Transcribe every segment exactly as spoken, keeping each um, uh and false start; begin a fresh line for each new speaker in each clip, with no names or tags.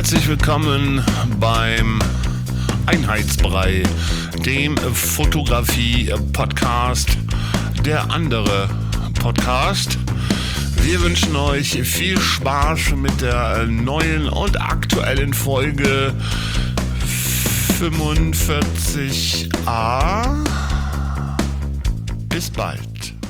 Herzlich willkommen beim Einheitsbrei, dem Fotografie-Podcast, der andere Podcast. Wir wünschen euch viel Spaß mit der neuen und aktuellen Folge fünfundvierzig a. Bis bald.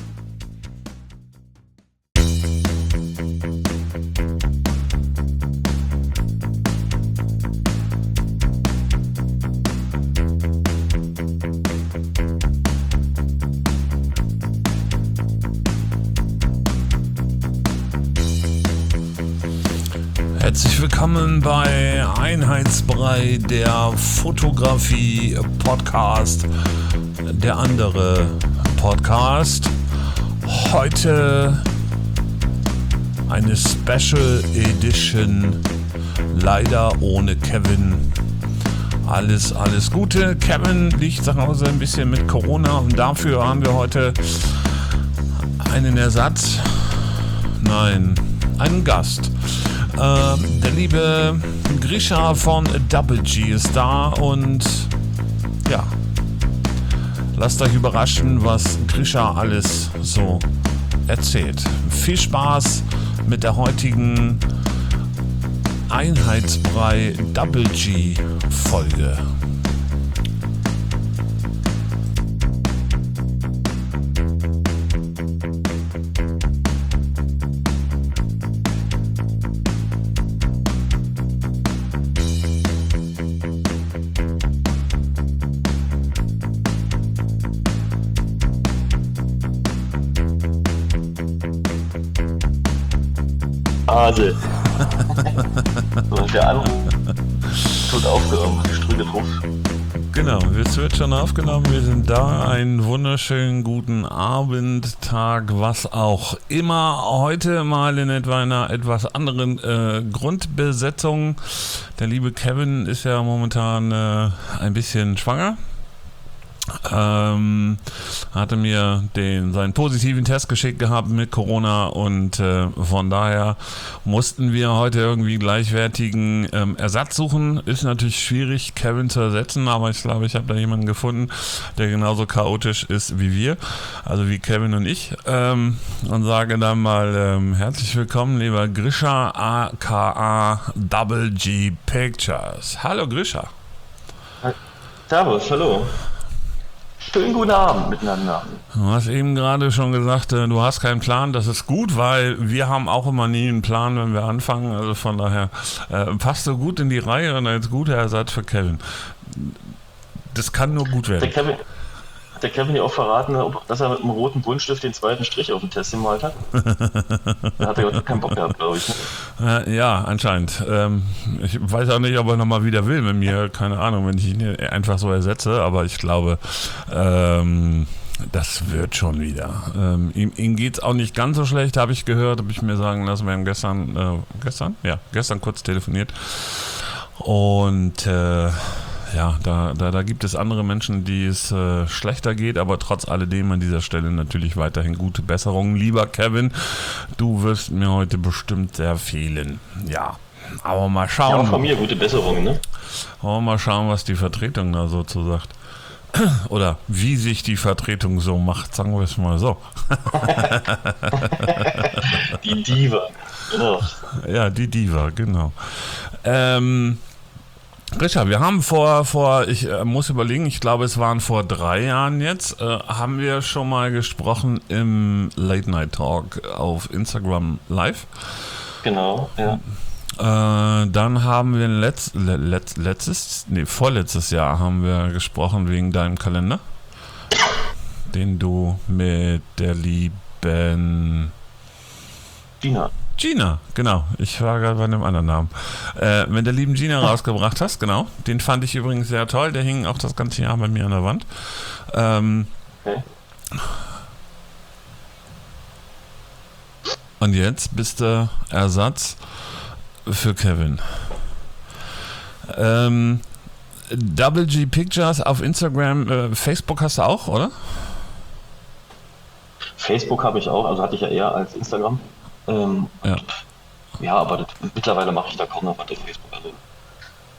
Herzlich willkommen bei Einheitsbrei, der Fotografie-Podcast, der andere Podcast. Heute eine Special Edition, leider ohne Kevin. Alles, alles Gute. Kevin liegt zu Hause ein bisschen mit Corona und dafür haben wir heute einen Ersatz, nein, einen Gast. Ähm, der liebe Grisha von Double G ist da und ja, lasst euch überraschen, was Grisha alles so erzählt. Viel Spaß mit der heutigen Einheitsbrei Double G Folge.
Hase. So, der Anruf wird aufgenommen, Strüge drauf.
Genau, es wird schon aufgenommen, wir sind da. Einen wunderschönen guten Abend, Tag, was auch immer. Heute mal in etwa einer etwas anderen äh, Grundbesetzung. Der liebe Kevin ist ja momentan äh, ein bisschen schwanger. Ähm, hatte mir den, seinen positiven Test geschickt gehabt mit Corona und äh, von daher mussten wir heute irgendwie gleichwertigen ähm, Ersatz suchen. Ist natürlich schwierig, Kevin zu ersetzen, aber ich glaube, ich habe da jemanden gefunden, der genauso chaotisch ist wie wir, also wie Kevin und ich, ähm, und sage dann mal ähm, herzlich willkommen, lieber Grisha aka Double G Pictures. Hallo Grisha.
Servus, hallo. Schönen guten Abend miteinander.
Du hast eben gerade schon gesagt, du hast keinen Plan, das ist gut, weil wir haben auch immer nie einen Plan, wenn wir anfangen, also von daher äh, passt so gut in die Reihe und als guter Ersatz für Kevin. Das kann nur gut werden.
Der Kevin, hat der Kevin ja auch verraten, ob, dass er mit einem roten Buntstift den zweiten Strich auf den Test gemalt hat? Da hat er überhaupt keinen Bock gehabt, glaube ich. Ne?
Äh, ja, anscheinend. Ähm, ich weiß auch nicht, ob er nochmal wieder will mit mir, keine Ahnung, wenn ich ihn einfach so ersetze, aber ich glaube, ähm, das wird schon wieder. Ähm, ihm ihm geht es auch nicht ganz so schlecht, habe ich gehört, habe ich mir sagen lassen. Wir haben gestern, äh, gestern? Ja, gestern kurz telefoniert. Und äh, ja, da, da, da gibt es andere Menschen, die es äh, schlechter geht, aber trotz alledem an dieser Stelle natürlich weiterhin gute Besserung. Lieber Kevin, du wirst mir heute bestimmt sehr fehlen. Ja, aber mal schauen.
Ja, auch von mir gute Besserung, ne?
Aber mal schauen, was die Vertretung da so zu sagt. Oder wie sich die Vertretung so macht, sagen wir es mal so.
Die Diva, genau.
Ja, die Diva, genau. Ähm, Richard, wir haben vor, vor ich äh, muss überlegen, ich glaube, es waren vor drei Jahren jetzt, äh, haben wir schon mal gesprochen im Late Night Talk auf Instagram Live.
Genau, ja.
Äh, dann haben wir letzt, letzt, letztes, nee, vorletztes Jahr haben wir gesprochen wegen deinem Kalender, den du mit der lieben
Gina.
Gina, genau. Ich war gerade bei einem anderen Namen. Äh, mit der lieben Gina rausgebracht hast, genau. Den fand ich übrigens sehr toll. Der hing auch das ganze Jahr bei mir an der Wand. Ähm, okay. Und jetzt bist du Ersatz für Kevin. Ähm, Double G Pictures auf Instagram, äh, Facebook hast du auch, oder?
Facebook habe ich auch, also hatte ich ja eher als Instagram. Ähm,
ja.
ja, aber das, mittlerweile mache ich da kaum noch was auf Facebook. Also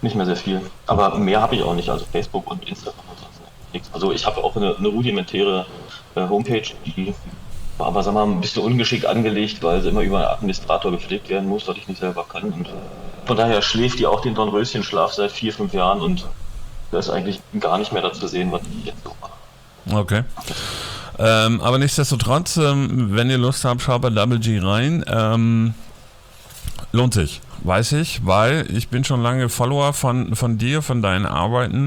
nicht mehr sehr viel. Aber mehr habe ich auch nicht, also Facebook und Instagram und sonst nichts. Also ich habe auch eine, eine rudimentäre äh, Homepage, die war aber, sagen wir mal, ein bisschen ungeschickt angelegt, weil sie immer über einen Administrator gepflegt werden muss, was ich nicht selber kann. Und von daher schläft die auch den Dornröschenschlaf seit vier, fünf Jahren und da ist eigentlich gar nicht mehr dazu sehen, was ich jetzt so mache.
Okay. Ähm, aber nichtsdestotrotz, ähm, wenn ihr Lust habt, schaut bei Double G rein. Ähm, lohnt sich, weiß ich, weil ich bin schon lange Follower von, von dir, von deinen Arbeiten.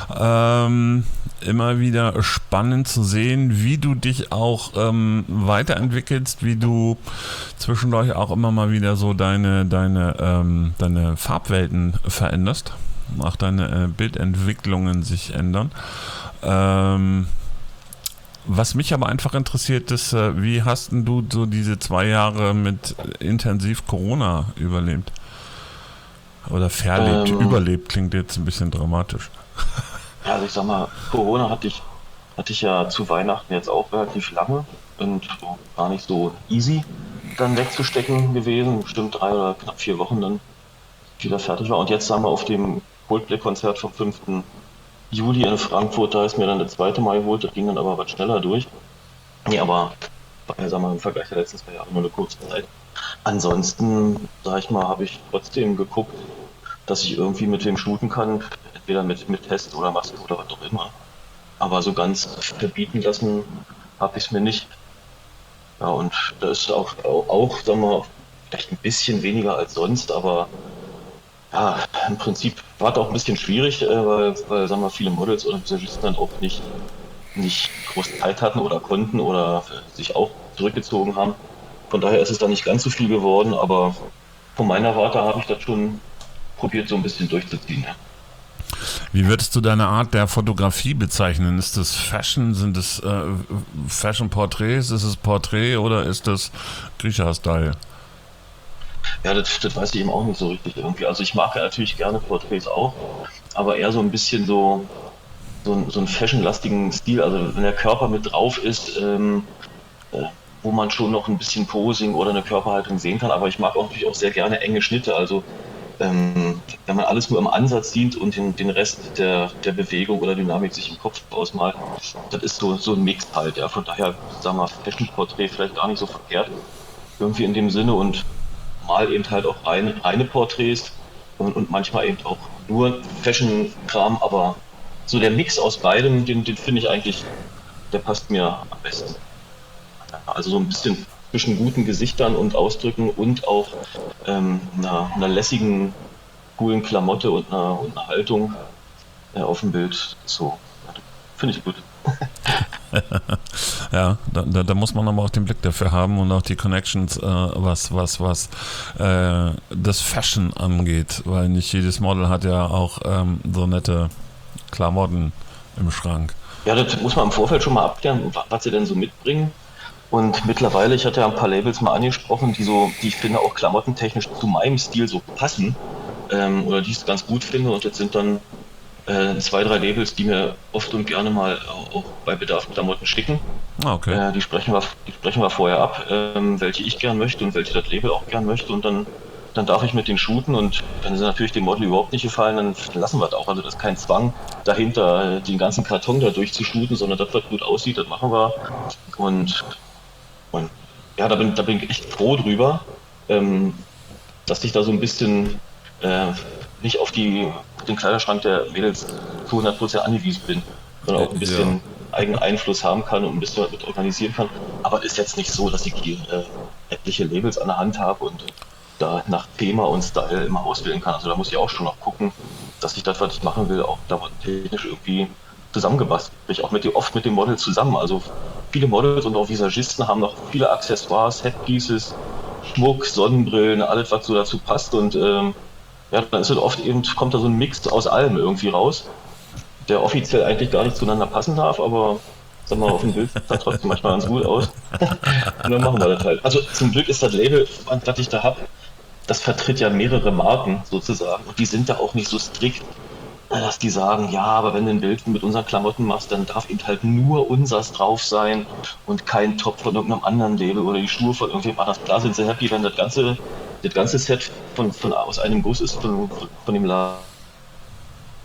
Ähm, immer wieder spannend zu sehen, wie du dich auch ähm, weiterentwickelst, wie du zwischendurch auch immer mal wieder so deine, deine, ähm, deine Farbwelten veränderst. Auch deine äh, Bildentwicklungen sich ändern. Ähm, was mich aber einfach interessiert ist, äh, wie hast denn du so diese zwei Jahre mit intensiv Corona überlebt? Oder verlebt?
Ähm,
Überlebt klingt jetzt ein bisschen dramatisch.
ja, also ich sag mal, Corona hatte ich, hatte ich ja zu Weihnachten jetzt auch relativ lange und so gar nicht so easy dann wegzustecken gewesen. Bestimmt drei oder knapp vier Wochen dann wieder fertig war. Und jetzt sagen wir auf dem Coldplay-Konzert vom fünften Juli in Frankfurt, da ist mir dann der zweite Mal geholt, das ging dann aber was schneller durch. Nee, aber äh, sagen wir im Vergleich der letzten zwei Jahre nur eine kurze Zeit. Ansonsten, sag ich mal, habe ich trotzdem geguckt, dass ich irgendwie mit wem shooten kann, entweder mit, mit Test oder Maske oder was auch immer. Aber so ganz verbieten lassen habe ich es mir nicht. Ja, und da ist auch, auch, auch, sagen wir, vielleicht ein bisschen weniger als sonst, aber ja, im Prinzip war es auch ein bisschen schwierig, äh, weil, weil sagen wir, viele Models oder Visagisten dann auch nicht, nicht groß Zeit hatten oder konnten oder sich auch zurückgezogen haben. Von daher ist es dann nicht ganz so viel geworden, aber von meiner Warte habe ich das schon probiert, so ein bisschen durchzuziehen. Ja.
Wie würdest du deine Art der Fotografie bezeichnen? Ist das Fashion? Sind es äh, Fashion-Porträts? Ist es Porträt oder ist das Griecher-Style?
Ja, das, das weiß ich eben auch nicht so richtig irgendwie. Also ich mag ja natürlich gerne Porträts auch, aber eher so ein bisschen so, so, ein- so einen fashionlastigen Stil. Also wenn der Körper mit drauf ist, ähm, äh, wo man schon noch ein bisschen Posing oder eine Körperhaltung sehen kann. Aber ich mag auch natürlich auch sehr gerne enge Schnitte. Also ähm, wenn man alles nur im Ansatz sieht und den, den Rest der, der Bewegung oder Dynamik sich im Kopf ausmalt, das ist so, so ein Mix halt. Ja. Von daher, sagen wir mal, Fashion-Porträt vielleicht gar nicht so verkehrt. Irgendwie in dem Sinne und mal eben halt auch reine, reine Porträts und, und manchmal eben auch nur Fashion-Kram, aber so der Mix aus beidem, den, den finde ich eigentlich, der passt mir am besten. Also so ein bisschen zwischen guten Gesichtern und Ausdrücken und auch ähm, einer, einer lässigen, coolen Klamotte und einer, und einer Haltung äh, auf dem Bild. So, finde ich gut.
Ja, da, da, da muss man aber auch den Blick dafür haben und auch die Connections, äh, was, was, was äh, das Fashion angeht, weil nicht jedes Model hat ja auch ähm, so nette Klamotten im Schrank.
Ja, das muss man im Vorfeld schon mal abklären, wa- was sie denn so mitbringen. Und mittlerweile, ich hatte ja ein paar Labels mal angesprochen, die so, die ich finde auch klamottentechnisch zu meinem Stil so passen, ähm, oder die ich ganz gut finde. Und jetzt sind dann äh, zwei, drei Labels, die mir oft und gerne mal auch, auch bei Bedarf Klamotten schicken.
Ah, okay.
Äh, die sprechen wir, die sprechen wir vorher ab, ähm, welche ich gern möchte und welche das Label auch gern möchte. Und dann, dann darf ich mit denen shooten. Und wenn sie natürlich dem Model überhaupt nicht gefallen, dann lassen wir das auch. Also das ist kein Zwang dahinter, äh, den ganzen Karton da durchzushooten, sondern das, was gut aussieht, das machen wir. Und und ja, da bin, da bin ich echt froh drüber, ähm, dass ich da so ein bisschen äh, nicht auf die, den Kleiderschrank der Mädels zu hundert Prozent angewiesen bin, sondern auch ein bisschen
Ja.
eigenen Einfluss haben kann und ein bisschen was mit organisieren kann. Aber ist jetzt nicht so, dass ich hier äh, etliche Labels an der Hand habe und da nach Thema und Style immer auswählen kann. Also da muss ich auch schon noch gucken, dass ich das, was ich machen will, auch technisch irgendwie zusammengebastelt. Sprich auch mit dem, oft mit dem Model zusammen. Also viele Models und auch Visagisten haben noch viele Accessoires, Headpieces, Schmuck, Sonnenbrillen, alles was so dazu passt und ähm, ja, dann ist es oft eben, kommt da so ein Mix aus allem irgendwie raus, der offiziell eigentlich gar nicht zueinander passen darf, aber sag mal, auf dem Bild sieht das trotzdem manchmal ganz gut aus. Und dann machen wir das halt. Also zum Glück ist das Label, was ich da habe, das vertritt ja mehrere Marken sozusagen und die sind da auch nicht so strikt, dass die sagen, ja, aber wenn du ein Bild mit unseren Klamotten machst, dann darf eben halt nur unsers drauf sein und kein Top von irgendeinem anderen Label oder die Schuhe von irgendwem anders. Klar sind sie happy, wenn das ganze, das ganze Set von, von aus einem Guss ist von, von dem Laden.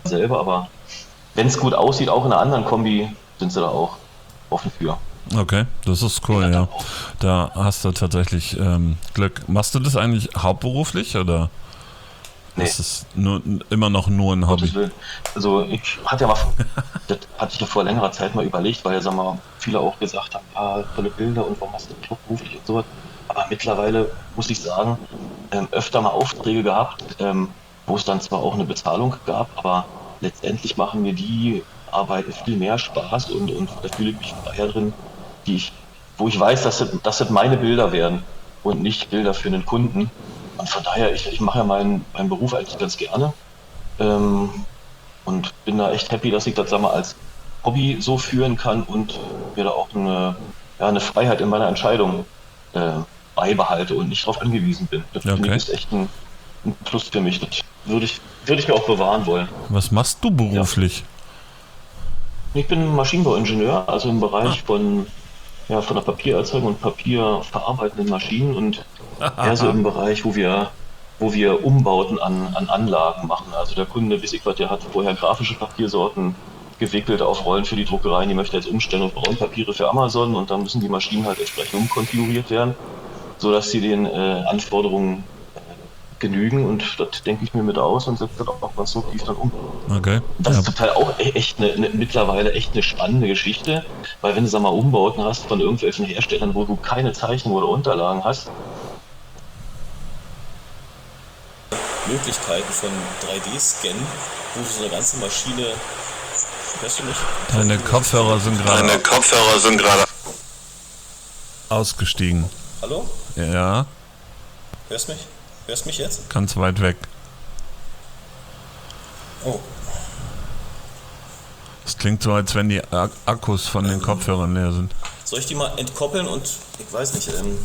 selber, aber wenn es gut aussieht, auch in einer anderen Kombi, sind sie da auch offen für.
Okay, das ist cool, ja. Da hast du tatsächlich ähm, Glück. Machst du das eigentlich hauptberuflich oder
Nee.
ist es nur, immer noch nur ein Hobby?
Gottes Willen. Also ich hatte ja mal, das hatte ich ja vor längerer Zeit mal überlegt, weil ja, sagen wir mal, viele auch gesagt haben, ja, tolle Bilder und warum hast du das beruflich und sowas. Aber mittlerweile muss ich sagen, ähm, öfter mal Aufträge gehabt, ähm, wo es dann zwar auch eine Bezahlung gab, aber letztendlich machen mir die Arbeiten viel mehr Spaß und, und da fühle ich mich freier drin, die ich, wo ich weiß, dass das, dass das meine Bilder werden und nicht Bilder für einen Kunden. Und von daher, ich, ich mache ja meinen, meinen Beruf eigentlich ganz gerne. Ähm, und bin da echt happy, dass ich das, sag mal, als Hobby so führen kann und mir da auch eine, ja, eine Freiheit in meiner Entscheidung äh, beibehalte und nicht darauf angewiesen bin. Das finde
Okay.
ich ist echt ein, ein Plus für mich. Das würde ich, würde ich mir auch bewahren wollen.
Was machst du beruflich?
Ich bin Maschinenbauingenieur, also im Bereich von, ja, von der Papiererzeugung und papierverarbeitenden Maschinen und eher so im Bereich, wo wir, wo wir Umbauten an, an Anlagen machen. Also der Kunde, bis ich was, der hat vorher grafische Papiersorten gewickelt auf Rollen für die Druckereien, die möchte jetzt umstellen auf Braunpapiere für Amazon und dann müssen die Maschinen halt entsprechend umkonfiguriert werden, sodass sie den äh, Anforderungen äh, genügen und das denke ich mir mit aus und setze das auch konstruktiv dann um.
Okay.
Das
Ja.
ist total auch e- echt eine, eine, mittlerweile echt eine spannende Geschichte, weil wenn du, sag mal, Umbauten hast von irgendwelchen Herstellern, wo du keine Zeichnung oder Unterlagen hast,
Möglichkeiten von drei D-Scannen, wo du so eine ganze Maschine, hörst du mich?
Deine Kopfhörer sind gerade
Deine Kopfhörer sind gerade
ausgestiegen.
Hallo?
Ja,
Hörst mich? Hörst mich jetzt?
ganz weit weg.
Oh,
Es klingt so, als wenn die Ak- Akkus von den Kopfhörern leer sind.
soll ich die mal entkoppeln und, ich weiß nicht, ähm,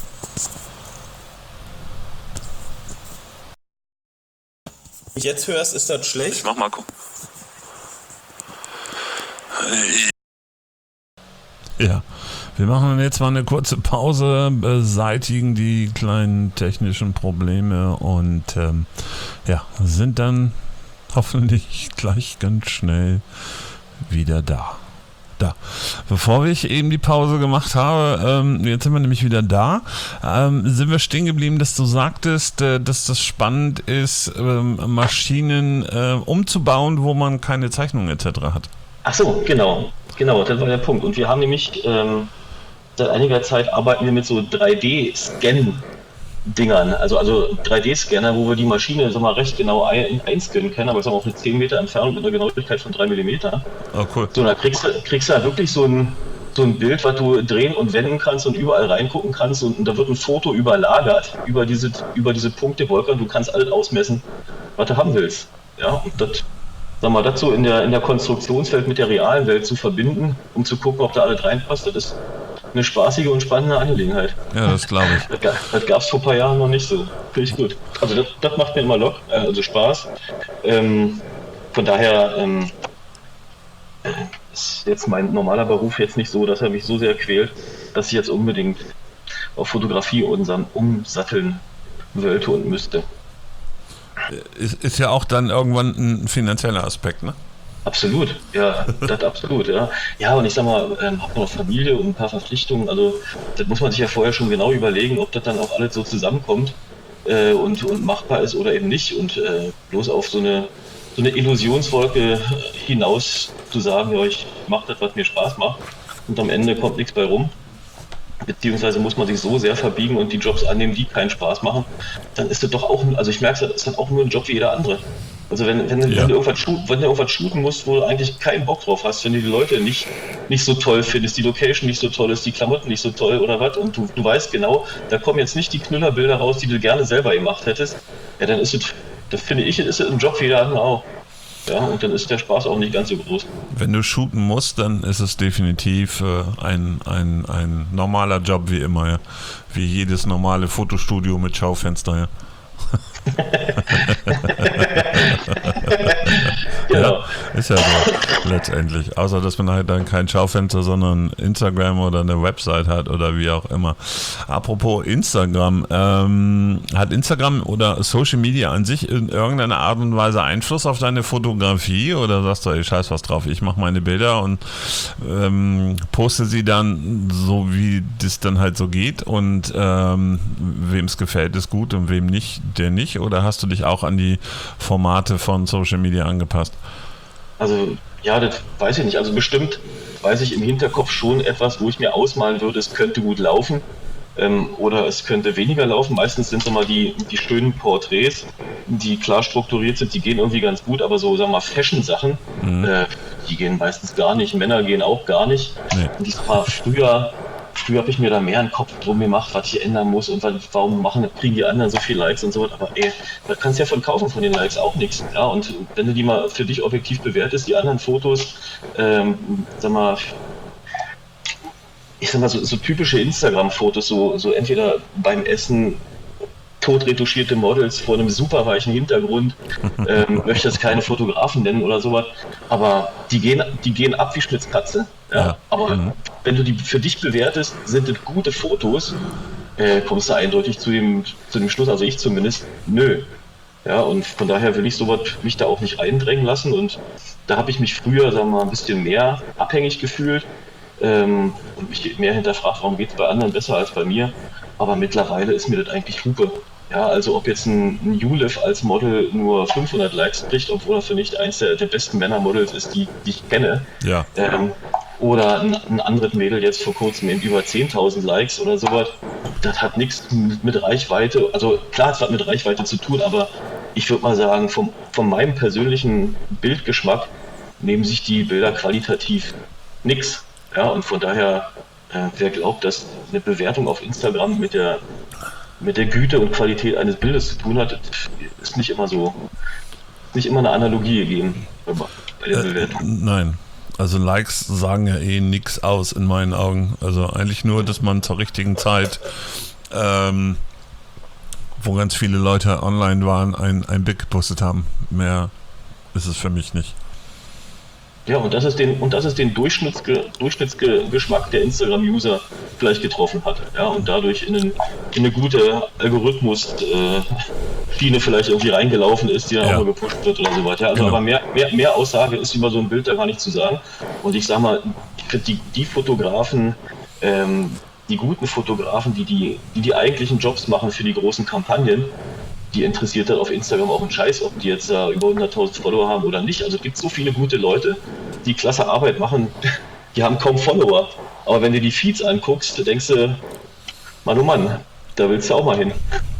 wenn du mich jetzt hörst, ist das schlecht?
Mach mal gucken.
Ja, wir machen jetzt mal eine kurze Pause, beseitigen die kleinen technischen Probleme und ähm, ja, sind dann hoffentlich gleich ganz schnell wieder da. Da. Bevor ich eben die Pause gemacht habe, ähm, jetzt sind wir nämlich wieder da, ähm, sind wir stehen geblieben, dass du sagtest, äh, dass das spannend ist, ähm, Maschinen äh, umzubauen, wo man keine Zeichnung et cetera hat.
ach so, genau, genau, das war der Punkt. Und wir haben nämlich ähm, seit einiger Zeit arbeiten wir mit so drei D-Scan-Dingern, also, also drei D-Scanner, wo wir die Maschine, sag mal, recht genau ein, einscannen können, aber sagen wir auf eine zehn Meter Entfernung mit einer Genauigkeit von drei Millimeter.
Oh, cool.
So, da kriegst du, kriegst du halt wirklich so ein, so ein Bild, was du drehen und wenden kannst und überall reingucken kannst und, und da wird ein Foto überlagert über diese, über diese Punktewolke und du kannst alles ausmessen, was du haben willst. Ja, und das, sag mal, das so in der, in der Konstruktionswelt mit der realen Welt zu verbinden, um zu gucken, ob da alles reinpasst, das ist eine spaßige und spannende Angelegenheit.
Ja, das glaube ich.
Das, ga- das gab es vor ein paar Jahren noch nicht so. Finde ich gut. Also das, das macht mir immer Lock, äh, also Spaß. Ähm, von daher ähm, äh, ist jetzt mein normaler Beruf jetzt nicht so, dass er mich so sehr quält, dass ich jetzt unbedingt auf Fotografie unsam, umsatteln wollte und müsste.
Ist, ist ja auch dann irgendwann ein finanzieller Aspekt, ne?
Absolut, ja, das absolut, ja. Ja, und ich sag mal, ähm, hab noch Familie und ein paar Verpflichtungen, also das muss man sich ja vorher schon genau überlegen, ob das dann auch alles so zusammenkommt äh, und, und machbar ist oder eben nicht. Und äh, bloß auf so eine, so eine Illusionswolke hinaus zu sagen, ja, ich mach das, was mir Spaß macht und am Ende kommt nichts bei rum. Beziehungsweise muss man sich so sehr verbiegen und die Jobs annehmen, die keinen Spaß machen, dann ist das doch auch, also ich merke, das ist dann auch nur ein Job wie jeder andere. Also wenn, wenn,
Ja.
wenn, du irgendwas shoot, wenn du irgendwas shooten musst, wo du eigentlich keinen Bock drauf hast, wenn du die Leute nicht, nicht so toll findest, die Location nicht so toll ist, die Klamotten nicht so toll oder was und du, du weißt genau, da kommen jetzt nicht die Knüllerbilder raus, die du gerne selber gemacht hättest, ja dann ist es, das finde ich, ist es ein Job wie jeder andere auch. Ja, und dann ist der Spaß auch nicht ganz so groß.
Wenn du shooten musst, dann ist es definitiv äh, ein, ein, ein normaler Job wie immer, ja. Wie jedes normale Fotostudio mit Schaufenster, ja.
Genau.
Ja, ist ja so letztendlich. Außer, dass man halt dann kein Schaufenster, sondern Instagram oder eine Website hat oder wie auch immer. Apropos Instagram, ähm, hat Instagram oder Social Media an sich in irgendeiner Art und Weise Einfluss auf deine Fotografie oder sagst du, ey, scheiß was drauf, ich mache meine Bilder und ähm, poste sie dann so, wie das dann halt so geht und ähm, wem es gefällt, ist gut und wem nicht, der nicht, oder hast du dich auch an die Formate von Social Media angepasst?
Also, ja, das weiß ich nicht. Also bestimmt weiß ich im Hinterkopf schon etwas, wo ich mir ausmalen würde, es könnte gut laufen ähm, oder es könnte weniger laufen. Meistens sind es immer die, die schönen Porträts, die klar strukturiert sind, die gehen irgendwie ganz gut, aber so, sagen wir mal, Fashion-Sachen, mhm. äh, die gehen meistens gar nicht. Männer gehen auch gar nicht. Nee. Und das war früher... Früher habe ich mir da mehr einen Kopf drum gemacht, was ich ändern muss und warum machen, kriegen die anderen so viele Likes und so. Aber ey, da kannst du ja von kaufen von den Likes auch nichts. Ja, und wenn du die mal für dich objektiv bewertest, die anderen Fotos, ähm, sag mal, ich sag mal, so, so typische Instagram-Fotos, so, so entweder beim Essen totretuschierte Models vor einem super weichen Hintergrund, ähm, möchte jetzt keine Fotografen nennen oder sowas, aber die gehen, die gehen ab wie Schmitzkatze. Ja, ja. Aber mhm. wenn du die für dich bewertest, sind das gute Fotos, äh, kommst du eindeutig zu dem, zu dem Schluss, also ich zumindest, nö. Ja, und von daher will ich sowas mich da auch nicht eindrängen lassen und da habe ich mich früher, sagen wir mal, ein bisschen mehr abhängig gefühlt ähm, und mich mehr hinterfragt, warum geht es bei anderen besser als bei mir, aber mittlerweile ist mir das eigentlich Hupe. Ja, also ob jetzt ein, ein Julef als Model nur fünfhundert Likes kriegt, obwohl er für mich eins der, der besten Männermodels ist, die, die ich kenne.
Ja.
Ähm, oder ein, ein anderes Mädel jetzt vor kurzem in über zehntausend Likes oder sowas. Das hat nichts mit, mit Reichweite, also klar, es hat mit Reichweite zu tun, aber ich würde mal sagen, vom, von meinem persönlichen Bildgeschmack nehmen sich die Bilder qualitativ nix. Ja, und von daher, äh, wer glaubt, dass eine Bewertung auf Instagram mit der mit der Güte und Qualität eines Bildes zu tun hat, ist nicht immer so, nicht immer eine Analogie gegeben bei der Bewertung.
Äh, nein, also Likes sagen ja eh nichts aus in meinen Augen. Also eigentlich nur, dass man zur richtigen Zeit, ähm, wo ganz viele Leute online waren, ein, ein Bild gepostet haben. Mehr ist es für mich nicht.
Ja, und das ist den, und das ist den Durchschnittsge, Durchschnittsgeschmack der Instagram-User vielleicht getroffen hat. Ja, und dadurch in, einen, in eine gute Algorithmus-Schiene äh, vielleicht irgendwie reingelaufen ist, die dann ja auch mal gepusht wird oder so weiter. Ja, also genau. Aber mehr, mehr, mehr Aussage ist über so ein Bild da gar nicht zu sagen. Und ich sag mal, die, die Fotografen, ähm, die guten Fotografen, die die, die die eigentlichen Jobs machen für die großen Kampagnen, die interessiert dann auf Instagram auch einen Scheiß, ob die jetzt uh, über hunderttausend Follower haben oder nicht. Also es gibt so viele gute Leute, die klasse Arbeit machen, die haben kaum Follower. Aber wenn du die Feeds anguckst, denkst du, Mann, oh Mann, da willst du auch mal hin.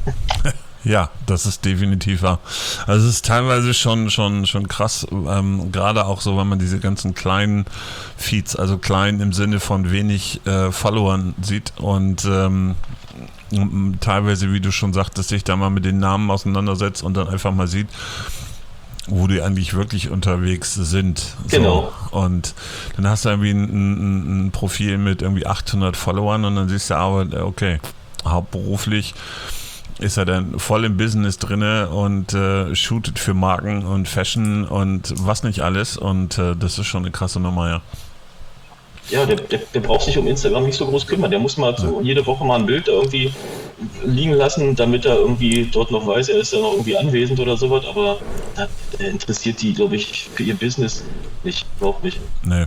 Ja, das ist definitiv wahr. Also es ist teilweise schon schon schon krass, ähm, gerade auch so, wenn man diese ganzen kleinen Feeds, also klein im Sinne von wenig äh, Followern sieht und ähm, teilweise, wie du schon sagtest, sich da mal mit den Namen auseinandersetzt und dann einfach mal sieht, wo die eigentlich wirklich unterwegs sind.
Genau.
So. Und dann hast du irgendwie ein, ein, ein Profil mit irgendwie achthundert Followern und dann siehst du aber, okay, hauptberuflich ist er dann voll im Business drinne und äh, shootet für Marken und Fashion und was nicht alles und äh, das ist schon eine krasse Nummer, ja.
Ja, der, der, der braucht sich um Instagram nicht so groß kümmern. Der muss mal so jede Woche mal ein Bild irgendwie liegen lassen, damit er irgendwie dort noch weiß, er ist da noch irgendwie anwesend oder sowas, aber das interessiert die, glaube ich, für ihr Business nicht, überhaupt nicht.
Nee.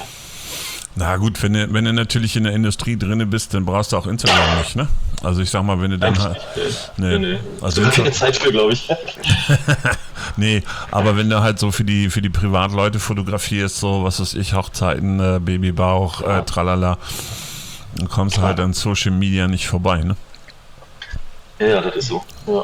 Na gut, wenn du, wenn du natürlich in der Industrie drin bist, dann brauchst du auch Instagram nicht, ne? Also ich sag mal, wenn du dann halt...
Nee, nee. Also da keine Zeit für, glaube ich.
Nee, aber wenn du halt so für die für die Privatleute fotografierst, so, was weiß ich, Hochzeiten, äh, Babybauch, äh, tralala, dann kommst du halt an Social Media nicht vorbei, ne?
Ja, das ist so, ja.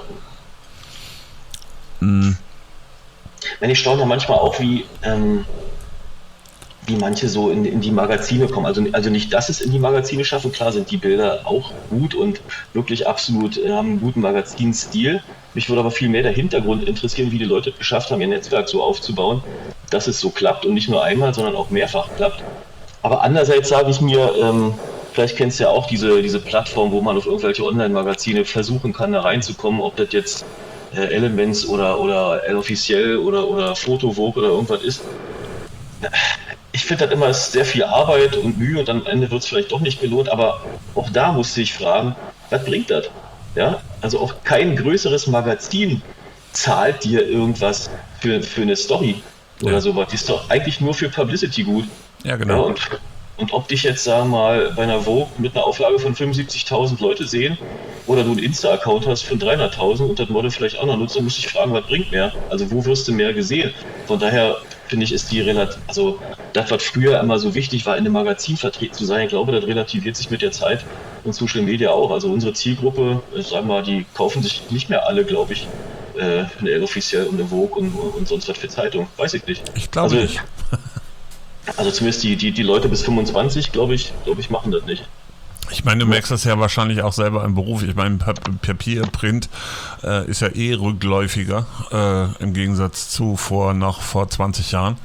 Mhm.
Ich staune ja manchmal auch, wie... Ähm, wie manche so in, in die Magazine kommen. Also, also nicht, dass es in die Magazine schaffen, klar sind die Bilder auch gut und wirklich absolut äh, haben einen guten Magazinstil. Mich würde aber viel mehr der Hintergrund interessieren, wie die Leute es geschafft haben, ihr Netzwerk so aufzubauen, dass es so klappt und nicht nur einmal, sondern auch mehrfach klappt. Aber andererseits sage ich mir, ähm, vielleicht kennst du ja auch diese, diese Plattform, wo man auf irgendwelche Online-Magazine versuchen kann, da reinzukommen, ob das jetzt äh, Elements oder, oder El Officiel oder, oder Photovogue oder irgendwas ist. Ich finde das immer ist sehr viel Arbeit und Mühe und am Ende wird es vielleicht doch nicht gelohnt, aber auch da musste ich fragen, was bringt das? Ja, also auch kein größeres Magazin zahlt dir irgendwas für, für eine Story oder
Ja.
sowas. Die ist doch eigentlich nur für Publicity gut.
Ja,
Ja,
genau.
und, und ob dich jetzt, sagen wir mal, bei einer Vogue mit einer Auflage von fünfundsiebzigtausend Leute sehen oder du einen Insta-Account hast von dreihunderttausend und das Model vielleicht auch noch nutzt, dann musst du dich fragen, was bringt mehr? Also wo wirst du mehr gesehen? Von daher finde ich, ist die relativ, also das, was früher immer so wichtig war, in einem Magazin vertreten zu sein, ich glaube, das relativiert sich mit der Zeit und Social Media auch. Also unsere Zielgruppe, äh, sagen wir mal, die kaufen sich nicht mehr alle, glaube ich, äh, eine El Officiel und eine Vogue und, und sonst was für Zeitung. Weiß ich nicht.
Ich glaube
also,
nicht.
Also zumindest die, die, die Leute bis fünfundzwanzig, glaube ich, glaube ich, machen das nicht.
Ich meine, du merkst das ja wahrscheinlich auch selber im Beruf. Ich meine, Papier, Print äh, ist ja eh rückläufiger äh, im Gegensatz zu vor noch vor zwanzig Jahren.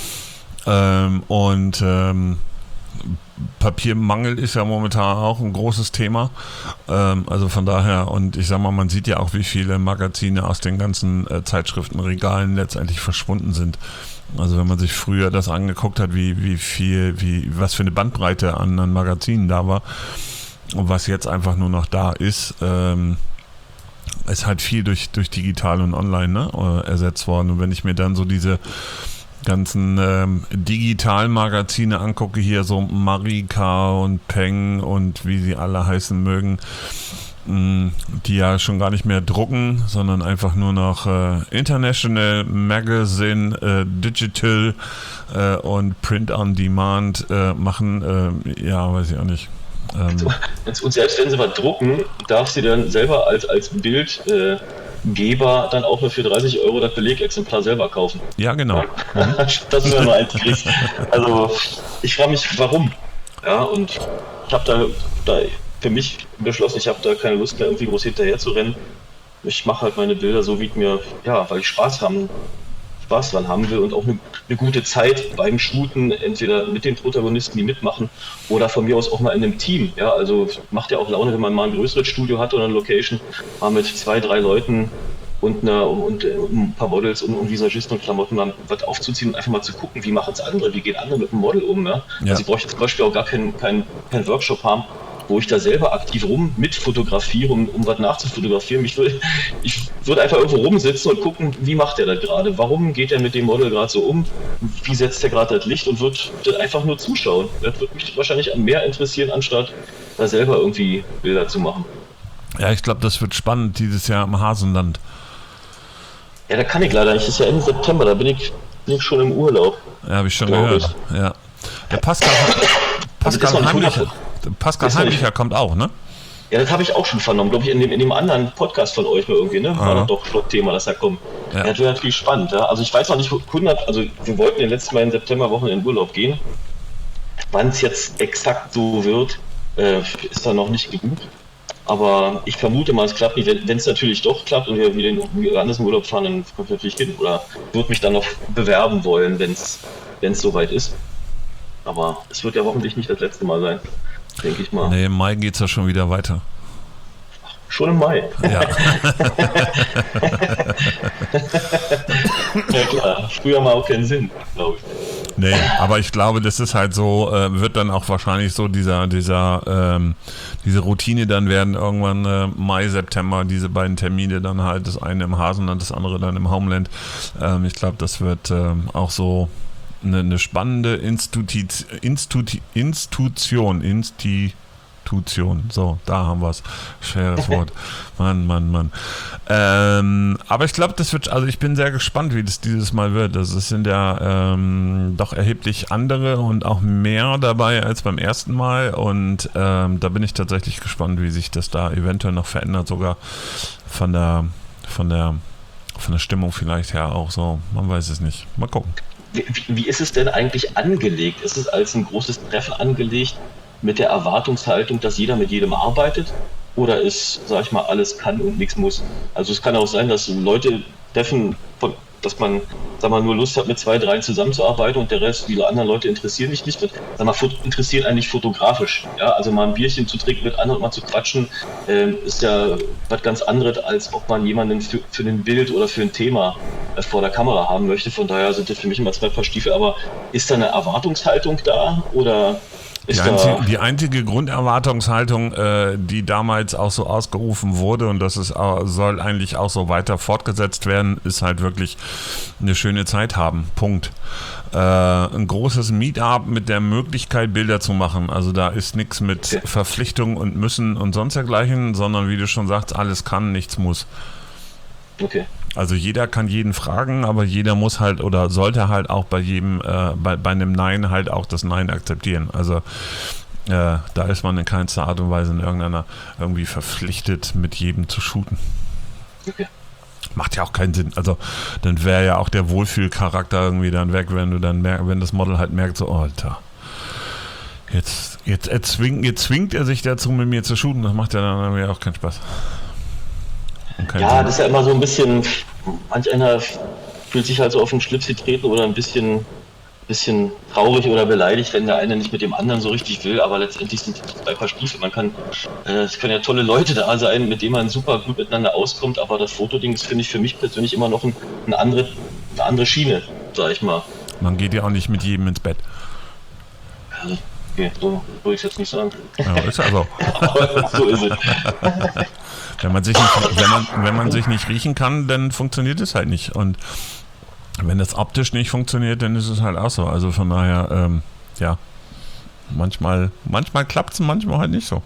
Ähm, und ähm, Papiermangel ist ja momentan auch ein großes Thema. Ähm, also von daher, und ich sag mal, man sieht ja auch, wie viele Magazine aus den ganzen äh, Zeitschriftenregalen letztendlich verschwunden sind. Also wenn man sich früher das angeguckt hat, wie, wie viel, wie, was für eine Bandbreite an, an Magazinen da war und was jetzt einfach nur noch da ist, ähm, ist halt viel durch, durch digital und online, ne, ersetzt worden. Und wenn ich mir dann so diese ganzen ähm, Digitalmagazine angucke, hier so Marika und Peng und wie sie alle heißen mögen, mh, die ja schon gar nicht mehr drucken, sondern einfach nur noch äh, International Magazine, äh, Digital äh, und Print on Demand äh, machen, äh, ja, weiß ich auch nicht. Ähm,
Und selbst wenn sie was drucken, darf sie dann selber als, als Bildgeber äh, dann auch nur für dreißig Euro das Belegexemplar selber kaufen.
ja, genau.
Das wäre nur eins kriegst. Also ich frage mich, warum. Ja, und ich habe da, da für mich beschlossen, ich habe da keine Lust mehr, irgendwie groß hinterher zu rennen. Ich mache halt meine Bilder so, wie ich mir, ja, weil ich Spaß haben, Spaß dran haben will und auch eine, eine gute Zeit beim Shooten, entweder mit den Protagonisten, die mitmachen, oder von mir aus auch mal in einem Team. Ja, also macht ja auch Laune, wenn man mal ein größeres Studio hat oder eine Location, mal mit zwei, drei Leuten und, eine, und, und ein paar Models und, und Visagisten und Klamotten mal was aufzuziehen und einfach mal zu gucken, wie machen es andere, wie gehen andere mit dem Model um. Ja?
Ja.
Also ich brauche jetzt zum Beispiel auch gar keinen kein, kein Workshop haben, wo ich da selber aktiv rum mit fotografiere, um, um was nachzufotografieren. Ich würde ich würd einfach irgendwo rumsitzen und gucken, wie macht er das gerade? Warum geht er mit dem Model gerade so um? Wie setzt er gerade das Licht? Und würde einfach nur zuschauen. Das würde mich wahrscheinlich mehr interessieren, anstatt da selber irgendwie Bilder zu machen.
Ja, ich glaube, das wird spannend dieses Jahr im Hasenland.
Ja, da kann ich leider nicht. Das ist ja Ende September, da bin ich, bin ich schon im Urlaub.
Ja, habe ich schon
Glaub
gehört. Ja. Der Pascal,
Also das ist
Pascal
noch nicht
Heimlicher,
hundert-
Pascal
ist noch nicht-
Heimlicher kommt auch, ne?
Ja, das habe ich auch schon vernommen, glaube ich, in dem, in dem anderen Podcast von euch mal irgendwie, ne? War
Aha.
das doch schon Thema, dass er kommt.
Ja.
Ja. Das wäre natürlich spannend, ja. Also ich weiß noch nicht, hundert, also wir wollten ja letztes Mal in Septemberwochen in Urlaub gehen. Wann es jetzt exakt so wird, äh, ist da noch nicht gebucht. Aber ich vermute mal, es klappt nicht. Wenn es natürlich doch klappt und wir wieder in wir anders in Urlaub fahren, dann kommt natürlich hin. Oder würde mich dann noch bewerben wollen, wenn es soweit ist. Aber es wird ja hoffentlich nicht das letzte Mal sein, denke ich mal.
Nee, im Mai geht's ja schon wieder weiter.
Schon im Mai.
Ja.
Ja klar, früher mal auch keinen Sinn, glaube ich.
Nee, aber ich glaube, das ist halt so, äh, wird dann auch wahrscheinlich so dieser, dieser, ähm, diese Routine dann werden irgendwann äh, Mai, September, diese beiden Termine dann halt, das eine im Hasenland, das andere dann im Homeland. Ähm, ich glaube, das wird ähm, auch so eine, eine spannende Instituti Instituti Institution, Institution. So, da haben wir es. Schweres Wort. Mann, Mann, Mann. Ähm, aber ich glaube, das wird, also ich bin sehr gespannt, wie das dieses Mal wird. Also es sind ja ähm, doch erheblich andere und auch mehr dabei als beim ersten Mal. Und ähm, da bin ich tatsächlich gespannt, wie sich das da eventuell noch verändert, sogar von der, von der, von der Stimmung vielleicht her auch so. Man weiß es nicht. Mal gucken.
Wie, wie ist es denn eigentlich angelegt? Ist es als ein großes Treffen angelegt mit der Erwartungshaltung, dass jeder mit jedem arbeitet? Oder ist, sag ich mal, alles kann und nichts muss? Also es kann auch sein, dass Leute treffen, von, dass man, sag mal, nur Lust hat, mit zwei, dreien zusammenzuarbeiten und der Rest, viele andere Leute interessieren mich nicht. Mit, sag mal, interessieren eigentlich fotografisch. Ja, also mal ein Bierchen zu trinken mit anderen, mal zu quatschen, äh, ist ja was ganz anderes, als ob man jemanden für, für ein Bild oder für ein Thema äh, vor der Kamera haben möchte. Von daher sind das für mich immer zwei Paar Stiefel. Aber ist da eine Erwartungshaltung da oder
Die einzige, die einzige Grunderwartungshaltung, äh, die damals auch so ausgerufen wurde, und das ist, äh, soll eigentlich auch so weiter fortgesetzt werden, ist halt wirklich eine schöne Zeit haben. Punkt. Äh, ein großes Meetup mit der Möglichkeit, Bilder zu machen. Also da ist nichts mit
Okay.
Verpflichtung und Müssen und sonst dergleichen, sondern wie du schon sagst, alles kann, nichts muss.
okay.
Also jeder kann jeden fragen, aber jeder muss halt oder sollte halt auch bei jedem, äh, bei, bei einem Nein halt auch das Nein akzeptieren. Also äh, da ist man in keinster Art und Weise in irgendeiner irgendwie verpflichtet, mit jedem zu shooten.
Okay.
Macht ja auch keinen Sinn. Also dann wäre ja auch der Wohlfühlcharakter irgendwie dann weg, wenn du dann merkst, wenn das Model halt merkt, so, oh, Alter, jetzt, jetzt, erzwingt, jetzt zwingt er sich dazu, mit mir zu shooten. Das macht ja dann irgendwie auch keinen Spaß. Und keinen
Ja,
Sinn.
das ist ja immer so ein bisschen, manch einer fühlt sich halt so auf den Schlips getreten oder ein bisschen, bisschen traurig oder beleidigt, wenn der eine nicht mit dem anderen so richtig will, aber letztendlich sind es zwei Paar Stiefel. Man kann, äh, es können ja tolle Leute da sein, mit denen man super gut miteinander auskommt, aber das Fotoding ist, finde ich, für mich persönlich immer noch ein, eine, andere, eine andere Schiene, sag ich mal.
Man geht ja auch nicht mit jedem ins Bett.
Also, okay, so würde ich es jetzt nicht sagen.
Ja, ist ja so.
Aber so ist es.
Wenn man sich nicht, wenn man, wenn man sich nicht riechen kann, dann funktioniert es halt nicht. Und wenn das optisch nicht funktioniert, dann ist es halt auch so. Also von daher, ähm, ja, manchmal, manchmal klappt es, manchmal halt nicht so.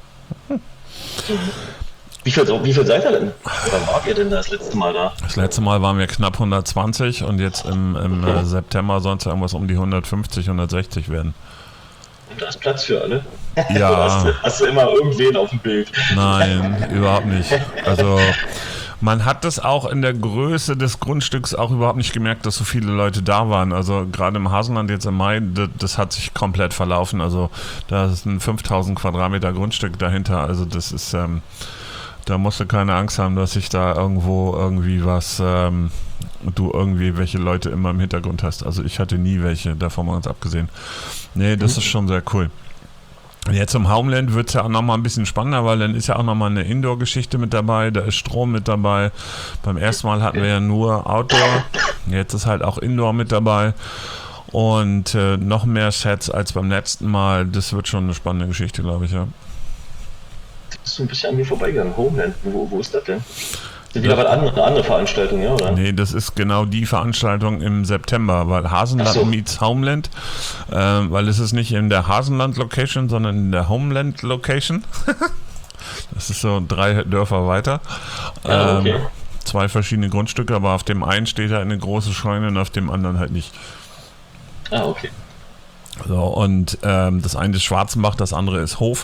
Wie viel, wie viel seid ihr denn? Oder wart ihr denn das letzte Mal da?
Das letzte Mal waren wir knapp hundertzwanzig und jetzt im, im äh, September soll es irgendwas um die hundertfünfzig, hundertsechzig werden.
Und da ist Platz für alle?
Ja.
hast, du, hast du immer irgendwen auf dem Bild?
Nein, überhaupt nicht. Also man hat das auch in der Größe des Grundstücks auch überhaupt nicht gemerkt, dass so viele Leute da waren. Also gerade im Hasenland jetzt im Mai, das, das hat sich komplett verlaufen. Also da ist ein fünftausend Quadratmeter Grundstück dahinter. Also das ist, ähm, da musst du keine Angst haben, dass sich da irgendwo irgendwie was, ähm, du irgendwie welche Leute immer im Hintergrund hast. Also ich hatte nie welche, davon mal ganz abgesehen. Nee, das ist schon sehr cool. Jetzt im Homeland wird es ja auch nochmal ein bisschen spannender, weil dann ist ja auch nochmal eine Indoor-Geschichte mit dabei, da ist Strom mit dabei. Beim ersten Mal hatten wir ja nur Outdoor, jetzt ist halt auch Indoor mit dabei und äh, noch mehr Sets als beim letzten Mal. Das wird schon eine spannende Geschichte, glaube ich, ja.
Bist du ein bisschen an mir vorbeigegangen? Homeland, wo, wo ist das denn? Sind wieder was andere, eine andere Veranstaltung, ja, oder?
Nee, das ist genau die Veranstaltung im September, weil Hasenland
so.
meets Homeland, äh, weil es ist nicht in der Hasenland-Location, sondern in der Homeland-Location. Das ist so drei Dörfer weiter.
Ja, okay.
Ähm, zwei verschiedene Grundstücke, aber auf dem einen steht halt eine große Scheune und auf dem anderen halt nicht.
Ah, okay.
So, und ähm, das eine ist Schwarzenbach, das andere ist Hof.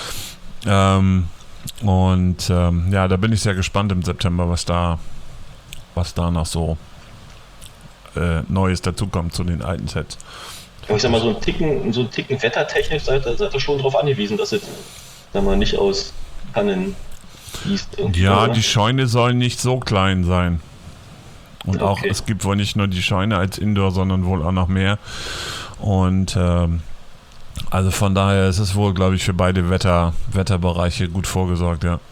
Ähm, und ähm, ja, da bin ich sehr gespannt im September, was da, was da noch so äh, Neues dazukommt zu den alten Sets.
Aber ich sag mal, so ein Ticken, so ein Ticken wettertechnisch seid, seid ihr schon darauf angewiesen, dass es, sag mal, nicht aus Kannen gießt.
Ja,
oder?
die Scheune soll nicht so klein sein. Und auch,
Okay.
es gibt wohl nicht nur die Scheune als Indoor, sondern wohl auch noch mehr. Und ähm, also von daher ist es wohl, glaube ich, für beide Wetter, Wetterbereiche gut vorgesorgt, ja.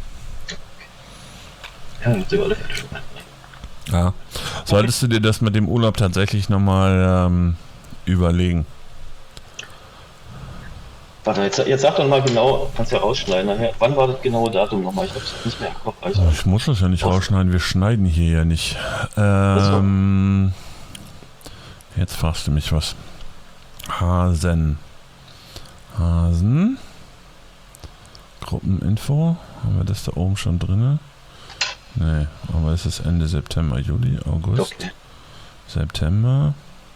Ja, das sind wir alle fertig.
Ja. Solltest du dir das mit dem Urlaub tatsächlich nochmal ähm, überlegen?
Warte, jetzt, jetzt sag doch mal genau, kannst ja rausschneiden nachher. Wann war das genaue Datum nochmal? Ich hab's nicht mehr im Kopf. Also,
Ich muss das ja nicht rausschneiden, wir schneiden hier ja nicht. Ähm, jetzt fragst du mich was. Hasen. Hasen. Gruppeninfo. Haben wir das da oben schon drin? Nee, aber es ist Ende September, Juli, August,
okay.
September.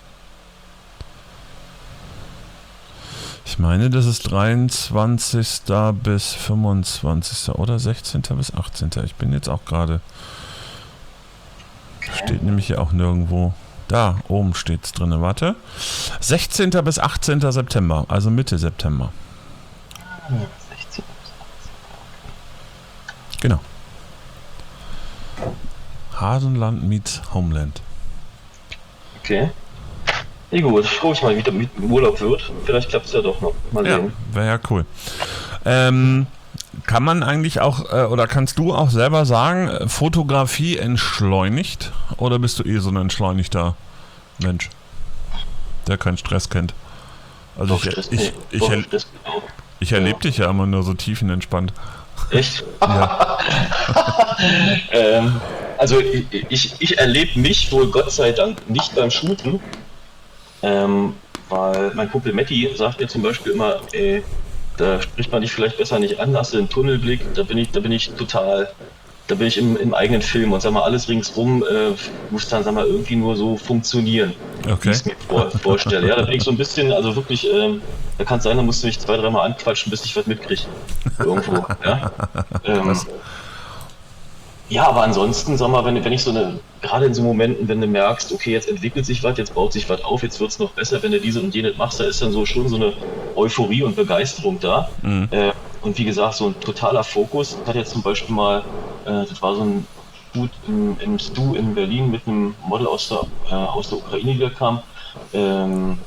Ich meine, das ist dreiundzwanzigster bis fünfundzwanzigster oder sechzehnter bis achtzehnter Ich bin jetzt auch gerade. Steht nämlich hier auch nirgendwo. Da, oben steht es drin. Warte. sechzehnter bis achtzehnter September, also Mitte September.
sechzehn.
Genau. Hasenland meets Homeland.
Okay. Ja gut, ich gucke mal, wie der mit dem Urlaub wird. Vielleicht klappt es ja doch noch. Mal
Ja,
sehen.
wäre ja cool. Ähm, kann man eigentlich auch, äh, oder kannst du auch selber sagen, äh, Fotografie entschleunigt? Oder bist du eh so ein entschleunigter Mensch, der keinen Stress kennt? Also
Doch,
ich,
Stress,
ich,
nee.
ich,
Doch,
er,
Stress, genau.
ich erlebe dich ja immer nur so tiefenentspannt.
Echt?
Ja.
ähm, also ich, ich, ich erlebe mich wohl Gott sei Dank nicht beim Shooten, ähm, weil mein Kumpel Matti sagt mir zum Beispiel immer, ey, da spricht man dich vielleicht besser nicht an, hast du einen Tunnelblick, da bin ich, da bin ich total, da bin ich im, im eigenen Film und sag mal, alles ringsrum äh, muss dann, sag mal, irgendwie nur so funktionieren, wie
Okay.
ich es mir vor, vorstelle. Ja, da bin ich so ein bisschen, also wirklich, ähm, da kann es sein, da musst du mich zwei, dreimal anquatschen, bis ich was mitkriege. Irgendwo, ja. Ähm, ja, aber ansonsten, sag mal, wenn, wenn ich so eine, gerade in so Momenten, wenn du merkst, okay, jetzt entwickelt sich was, jetzt baut sich was auf, jetzt wird es noch besser, wenn du diese und jene machst, da ist dann so schon so eine Euphorie und Begeisterung da.
Mhm.
Äh, und wie gesagt, so ein totaler Fokus. Ich hatte jetzt zum Beispiel mal, äh, das war so ein Shoot im, im Stu in Berlin mit einem Model aus der, äh, aus der Ukraine, der kam. Ähm,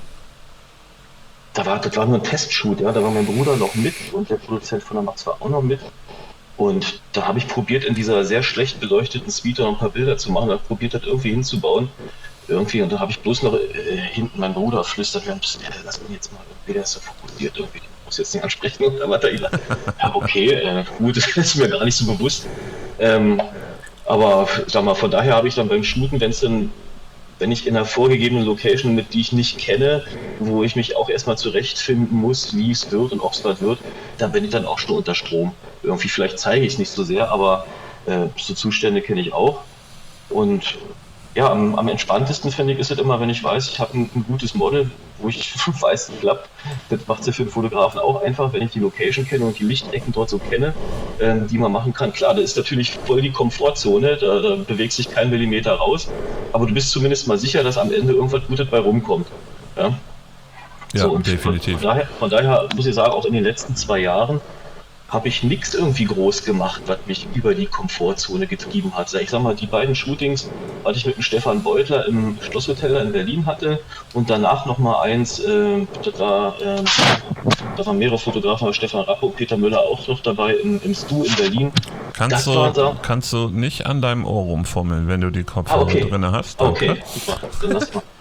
da war, das war nur ein Testshoot, ja, da war mein Bruder noch mit und der Produzent von der Max war auch noch mit. Und da habe ich probiert, in dieser sehr schlecht beleuchteten Suite noch ein paar Bilder zu machen, habe probiert, das irgendwie hinzubauen. Irgendwie, und da habe ich bloß noch äh, hinten meinen Bruder flüstert, ja, lass mich jetzt mal irgendwie, der ist so fokussiert, irgendwie, den muss jetzt nicht ansprechen. Und dann hat er gesagt, ja, okay, äh, gut, das ist mir gar nicht so bewusst. Ähm, aber sag mal, von daher habe ich dann beim Shooten, wenn es dann, wenn ich in einer vorgegebenen Location, mit die ich nicht kenne, wo ich mich auch erstmal zurechtfinden muss, wie es wird und ob es was wird, da bin ich dann auch schon unter Strom. Irgendwie, vielleicht zeige ich es nicht so sehr, aber äh, so Zustände kenne ich auch. Und ja, am, am entspanntesten finde ich ist es immer, wenn ich weiß, ich habe ein, ein gutes Model, wo ich weiß, es klappt. Das macht es ja für den Fotografen auch einfach, wenn ich die Location kenne und die Lichtecken dort so kenne, ähm, die man machen kann. Klar, das ist natürlich voll die Komfortzone, da, da bewegt sich kein Millimeter raus, aber du bist zumindest mal sicher, dass am Ende irgendwas Gutes bei rumkommt. Ja,
Ja,
so, und
definitiv.
Von, von, daher, von daher muss ich sagen, auch in den letzten zwei Jahren habe ich nichts irgendwie groß gemacht, was mich über die Komfortzone getrieben hat. Ich sag mal, die beiden Shootings, was ich mit dem Stefan Beutler im Schlosshotel in Berlin hatte und danach nochmal eins, äh, da, war, äh, da waren mehrere Fotografen, Stefan Rappe und Peter Müller auch noch dabei im, im Stu in Berlin.
Kannst
Das
du,
war so-
kannst du nicht an deinem Ohr rumfummeln, wenn du die Kopfhörer
Ah, okay.
drin hast?
Okay,
Danke.
super, dann lass mal.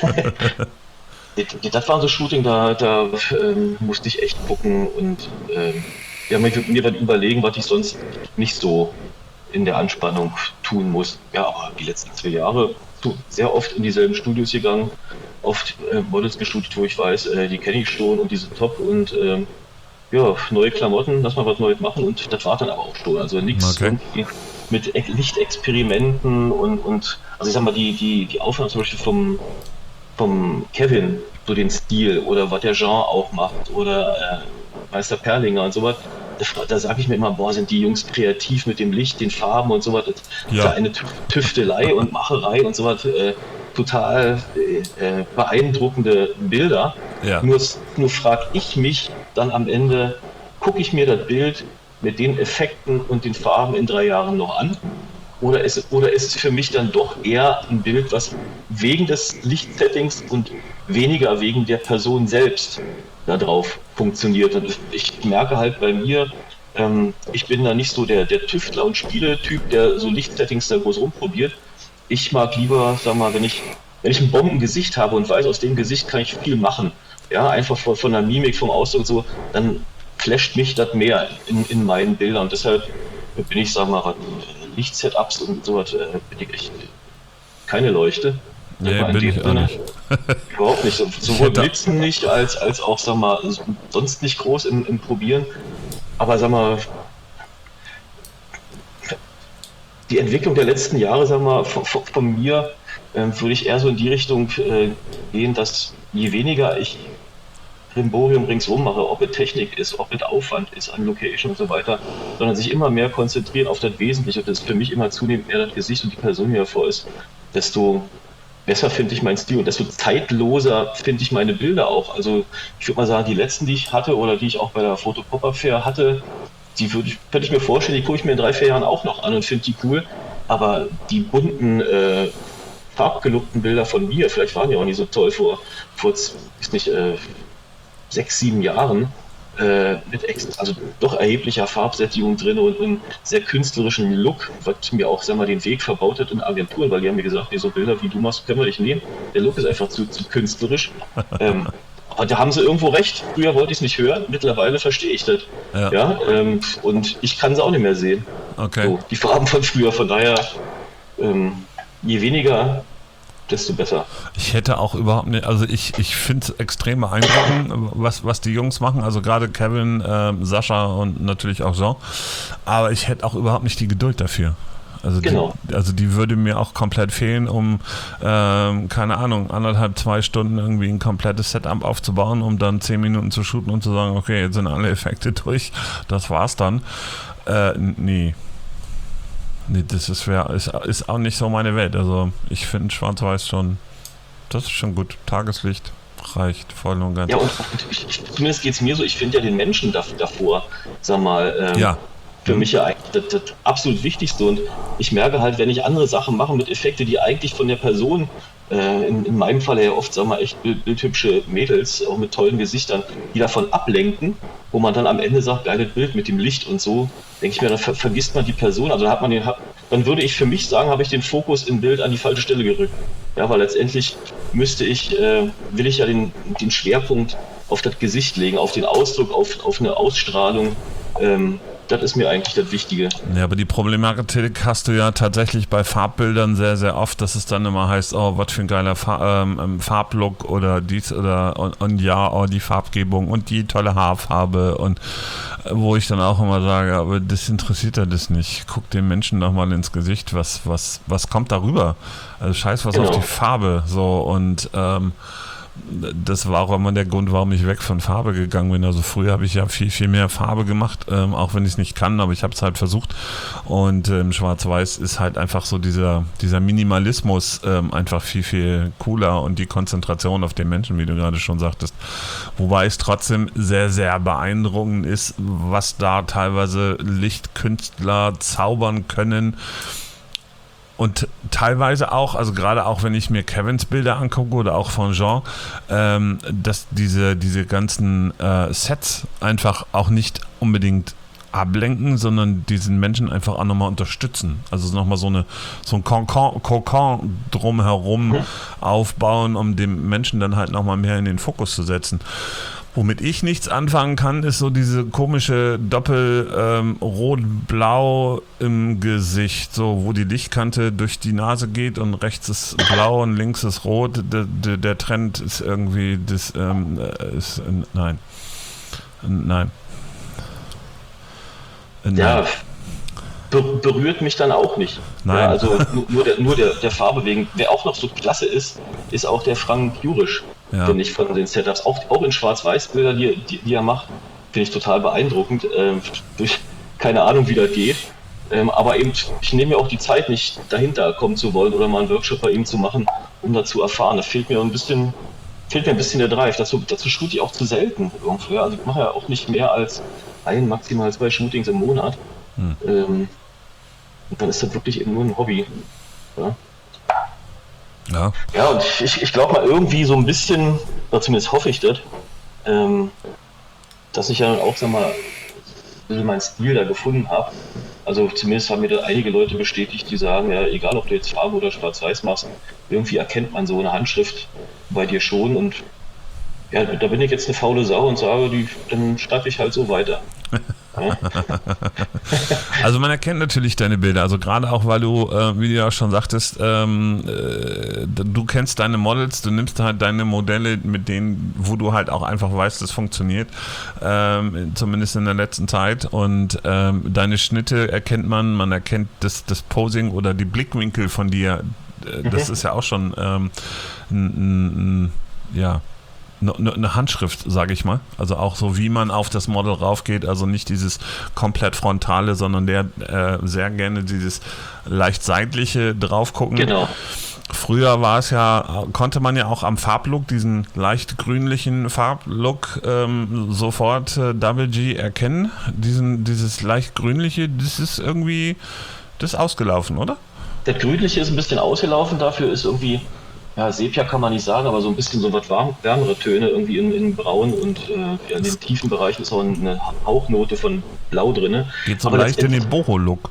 Das- Das war so Shooting, da, da ähm, musste ich echt gucken und ähm, ja, mir, mir dann überlegen, was ich sonst nicht so in der Anspannung tun muss. Ja, aber die letzten zwei Jahre so sehr oft in dieselben Studios gegangen, oft äh, Models geshootet, wo ich weiß, äh, die kenne ich schon und die sind top und ähm, ja, neue Klamotten, lass mal was Neues machen und das war dann aber auch schon. Also nichts
Okay.
irgendwie mit Ex- Lichtexperimenten und, und also ich sag mal, die, die, die Aufnahmen zum Beispiel vom vom Kevin, so den Stil oder was der Jean auch macht oder äh, Meister Perlinger und sowas, da, da sage ich mir immer, boah, sind die Jungs kreativ mit dem Licht, den Farben und sowas, das
Ja.
ist eine Tü- Tüftelei und Macherei und sowas, äh, total äh, beeindruckende Bilder.
Ja.
Nur, nur frage ich mich dann am Ende, gucke ich mir das Bild mit den Effekten und den Farben in drei Jahren noch an? Oder ist, oder ist es für mich dann doch eher ein Bild, was wegen des Lichtsettings und weniger wegen der Person selbst da drauf funktioniert? Und ich, ich merke halt bei mir, ähm, ich bin da nicht so der, der Tüftler und Spieletyp, der so Lichtsettings da groß rumprobiert. Ich mag lieber, sag mal, wenn ich, wenn ich ein Bombengesicht habe und weiß, aus dem Gesicht kann ich viel machen, ja, einfach von, von der Mimik, vom Ausdruck und so, dann flasht mich das mehr in, in meinen Bildern. Und deshalb bin ich, sag mal, was Lichtsetups und sowas, äh, bin ich echt keine Leuchte.
Nee,
Aber in
bin
dem
ich auch
Sinne
nicht.
Überhaupt nicht. So- Sowohl
hätte-
Blitzen nicht, als, als auch, sag mal, sonst nicht groß im, im Probieren. Aber sag mal, die Entwicklung der letzten Jahre, sag mal, von, von, von mir ähm, würde ich eher so in die Richtung äh, gehen, dass je weniger ich Brimborium ringsrum mache, ob es Technik ist, ob es Aufwand ist an Location und so weiter, sondern sich immer mehr konzentrieren auf das Wesentliche. Und das ist für mich immer zunehmend mehr das Gesicht und die Person, die hervor ist, desto besser finde ich meinen Stil und desto zeitloser finde ich meine Bilder auch. Also ich würde mal sagen, die letzten, die ich hatte oder die ich auch bei der Photo-Pop-Up-Fair hatte, die würde ich, könnte ich mir vorstellen, die gucke ich mir in drei, vier Jahren auch noch an und finde die cool. aber die bunten, äh, farbgelockten Bilder von mir, vielleicht waren die auch nicht so toll vor, vor ist nicht, äh, sechs, sieben Jahren, äh, mit ex also doch erheblicher Farbsättigung drin und einem sehr künstlerischen Look, was mir auch, sag mal, den Weg verbaut hat in Agenturen, weil die haben mir gesagt, nee, so Bilder wie du machst, können wir nicht nehmen. Der Look ist einfach zu, zu künstlerisch. ähm, aber da haben sie irgendwo recht. Früher wollte ich es nicht hören, mittlerweile verstehe ich das.
Ja.
Ja, ähm, und ich kann sie auch nicht mehr sehen.
Okay.
So, die Farben von früher, von daher, ähm, je weniger, desto besser.
Ich hätte auch überhaupt nicht, also ich, ich finde es extrem beeindruckend, was, was die Jungs machen, also gerade Kevin, ähm, Sascha und natürlich auch Jean, aber ich hätte auch überhaupt nicht die Geduld dafür. Also,
Genau.
die, also die würde mir auch komplett fehlen, um, ähm, keine Ahnung, anderthalb, zwei Stunden irgendwie ein komplettes Setup aufzubauen, um dann zehn Minuten zu shooten und zu sagen, okay, jetzt sind alle Effekte durch, das war's dann. Äh, nee. Nee, das ist, wär, ist, ist auch nicht so meine Welt. Also ich finde Schwarz-Weiß schon, das ist schon gut. Tageslicht reicht voll und ganz.
Ja, und ich, ich, zumindest geht es mir so, ich finde ja den Menschen da, davor, sag mal, ähm,
Ja.
für mich ja eigentlich das, das absolut Wichtigste. Und ich merke halt, wenn ich andere Sachen mache mit Effekte, die eigentlich von der Person, äh, in, in meinem Fall ja oft, sag mal, echt bild, bildhübsche Mädels, auch mit tollen Gesichtern, die davon ablenken, wo man dann am Ende sagt, geiles Bild mit dem Licht und so, denke ich mir, dann ver vergisst man die Person. Also dann hat man den, dann würde ich für mich sagen, habe ich den Fokus im Bild an die falsche Stelle gerückt. Ja, weil letztendlich müsste ich, äh, will ich ja den, den Schwerpunkt auf das Gesicht legen, auf den Ausdruck, auf, auf eine Ausstrahlung. Ähm, das ist mir eigentlich das Wichtige.
Ja, aber die Problematik hast du ja tatsächlich bei Farbbildern sehr, sehr oft, dass es dann immer heißt, oh, was für ein geiler Fa ähm, Farblook oder dies oder und, und ja, oh, die Farbgebung und die tolle Haarfarbe und äh, wo ich dann auch immer sage, aber das interessiert ja das nicht. Guck den Menschen doch mal ins Gesicht, was, was, was kommt darüber? Also scheiß was
Genau.
auf die Farbe. So und ähm, das war auch immer der Grund, warum ich weg von Farbe gegangen bin. Also früher habe ich ja viel, viel mehr Farbe gemacht, ähm, auch wenn ich es nicht kann, aber ich habe es halt versucht. Und ähm, Schwarz-Weiß ist halt einfach so dieser, dieser Minimalismus ähm, einfach viel, viel cooler und die Konzentration auf den Menschen, wie du gerade schon sagtest. Wobei es trotzdem sehr, sehr beeindruckend ist, was da teilweise Lichtkünstler zaubern können. Und teilweise auch, also gerade auch wenn ich mir Kevins Bilder angucke oder auch von Jean, ähm, dass diese, diese ganzen äh, Sets einfach auch nicht unbedingt ablenken, sondern diesen Menschen einfach auch nochmal unterstützen. Also nochmal so, eine, so ein Kokon, Kokon drumherum mhm. aufbauen, um dem Menschen dann halt nochmal mehr in den Fokus zu setzen. Womit ich nichts anfangen kann, ist so diese komische Doppel ähm, Rot-Blau im Gesicht, so wo die Lichtkante durch die Nase geht und rechts ist blau und links ist rot. Der, der, der Trend ist irgendwie, das ähm, ist, äh, nein, nein. nein.
Ja, ber berührt mich dann auch nicht.
Nein.
Ja, also nur, nur, der, nur der, der Farbe wegen. Wer auch noch so klasse ist, ist auch der Frank Jurisch. Ja. Finde ich von den Setups, auch, auch in Schwarz-Weiß-Bilder, die, die, die er macht, finde ich total beeindruckend. Ähm, keine Ahnung, wie das geht. Ähm, aber eben, ich nehme mir auch die Zeit nicht, dahinter kommen zu wollen oder mal einen Workshop bei ihm zu machen, um da zu erfahren. Da fehlt mir ein bisschen, fehlt mir ein bisschen der Drive. Dazu, dazu shoot ich auch zu selten irgendwo. Also ich mache ja auch nicht mehr als ein, maximal zwei Shootings im Monat. Hm. Ähm, und dann ist das wirklich eben nur ein Hobby. Ja.
Ja.
Ja, und ich, ich glaube mal irgendwie so ein bisschen, oder zumindest hoffe ich das, ähm, dass ich ja auch, sag mal, ein bisschen meinen Stil da gefunden habe. Also zumindest haben mir da einige Leute bestätigt, die sagen, ja, egal ob du jetzt Farbe oder Schwarz-Weiß machst, irgendwie erkennt man so eine Handschrift bei dir schon und ja, da bin ich jetzt eine faule Sau und sage, die, dann schreibe ich halt so weiter. Ja.
Also man erkennt natürlich deine Bilder, also gerade auch, weil du, äh, wie du ja schon sagtest, ähm, äh, du kennst deine Models, du nimmst halt deine Modelle, mit denen, wo du halt auch einfach weißt, das funktioniert, ähm, zumindest in der letzten Zeit und ähm, deine Schnitte erkennt man, man erkennt das, das Posing oder die Blickwinkel von dir, äh, das mhm. ist ja auch schon ähm, ein, ein, ein, ja, eine Handschrift, sage ich mal. Also auch so, wie man auf das Model raufgeht. Also nicht dieses komplett frontale, sondern der äh, sehr gerne dieses leicht seitliche drauf gucken.
Genau.
Früher war es ja, konnte man ja auch am Farblook, diesen leicht grünlichen Farblook ähm, sofort äh, Double G erkennen. Diesen, dieses leicht grünliche, das ist irgendwie, das ist ausgelaufen, oder?
das Grünliche ist ein bisschen ausgelaufen, dafür ist irgendwie, ja, Sepia kann man nicht sagen, aber so ein bisschen so was warm, wärmere Töne irgendwie in, in Braun und äh, ja, in den tiefen Bereichen ist auch eine Hauchnote von Blau drin.
Geht so
Aber
leicht in
letztendlich
den Boho-Look.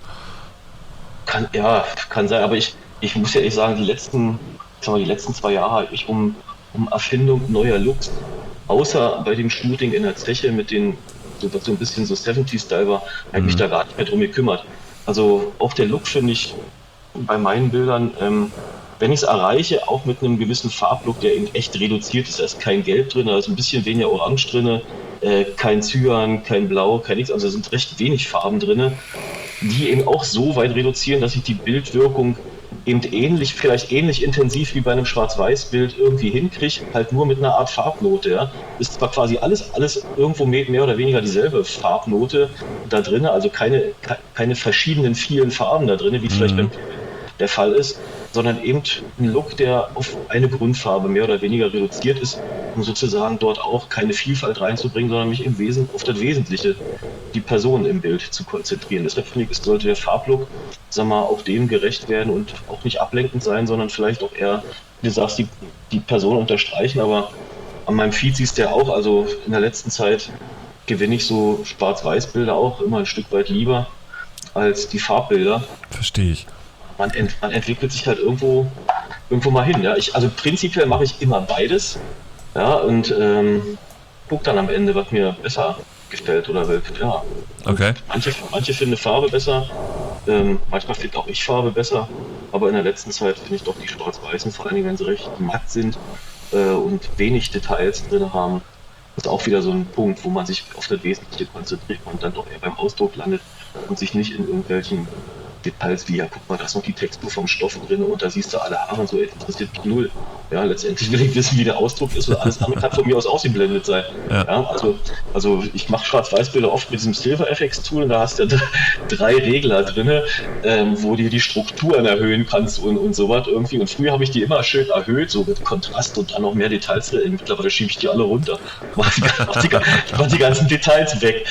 kann, ja, kann sein, aber ich, ich muss ja ehrlich sagen, die letzten, ich sag mal, die letzten zwei Jahre habe ich um, um Erfindung neuer Looks, außer bei dem Shooting in der Zeche mit den, so, was so ein bisschen so siebziger-Style war, habe ich mich da gar nicht mehr drum gekümmert. Also auch der Look finde ich bei meinen Bildern, ähm, wenn ich es erreiche, auch mit einem gewissen Farblook, der eben echt reduziert ist, da ist kein Gelb drin, da ist ein bisschen weniger Orange drin, äh, kein Cyan, kein Blau, kein nichts, also da sind recht wenig Farben drin, die eben auch so weit reduzieren, dass ich die Bildwirkung eben ähnlich, vielleicht ähnlich intensiv wie bei einem Schwarz-Weiß-Bild irgendwie hinkriege, halt nur mit einer Art Farbnote. Ja. Ist zwar quasi alles, alles irgendwo mehr oder weniger dieselbe Farbnote da drin, also keine, keine verschiedenen vielen Farben da drin, wie vielleicht beim der Fall ist, sondern eben ein Look, der auf eine Grundfarbe mehr oder weniger reduziert ist, um sozusagen dort auch keine Vielfalt reinzubringen, sondern mich im Wesen auf das Wesentliche, die Person im Bild zu konzentrieren. Deshalb finde ich, sollte der Farblook, sag mal, auch dem gerecht werden und auch nicht ablenkend sein, sondern vielleicht auch eher, wie du sagst, die, die Person unterstreichen, aber an meinem Feed siehst du ja auch, also in der letzten Zeit gewinne ich so Schwarz-Weiß-Bilder auch immer ein Stück weit lieber als die Farbbilder.
Verstehe ich.
Man, ent, man entwickelt sich halt irgendwo, irgendwo mal hin. Ja? Ich, also prinzipiell mache ich immer beides, ja, und ähm, gucke dann am Ende, was mir besser gefällt oder will. Ja.
Okay.
Manche, manche finden Farbe besser, ähm, manchmal finde auch ich Farbe besser, aber in der letzten Zeit finde ich doch die Schwarz-Weißen, vor allem wenn sie recht matt sind äh, und wenig Details drin haben, ist auch wieder so ein Punkt, wo man sich auf das Wesentliche konzentriert und dann doch eher beim Ausdruck landet und sich nicht in irgendwelchen Details wie, ja, guck mal, da ist noch die Textur vom Stoff drin und da siehst du alle Haare und so, interessiert mich null. Ja, letztendlich will ich wissen, wie der Ausdruck ist und alles andere kann von mir aus ausgeblendet sein. Ja. Ja, also, also ich mache Schwarz-Weiß-Bilder oft mit diesem Silver F X Tool und da hast du ja drei Regler drin, ähm, wo du die Strukturen erhöhen kannst und, und sowas irgendwie. Und früher habe ich die immer schön erhöht, so mit Kontrast und dann noch mehr Details drin. Mittlerweile schiebe ich die alle runter. Mach die, mach die, mach die ganzen Details weg.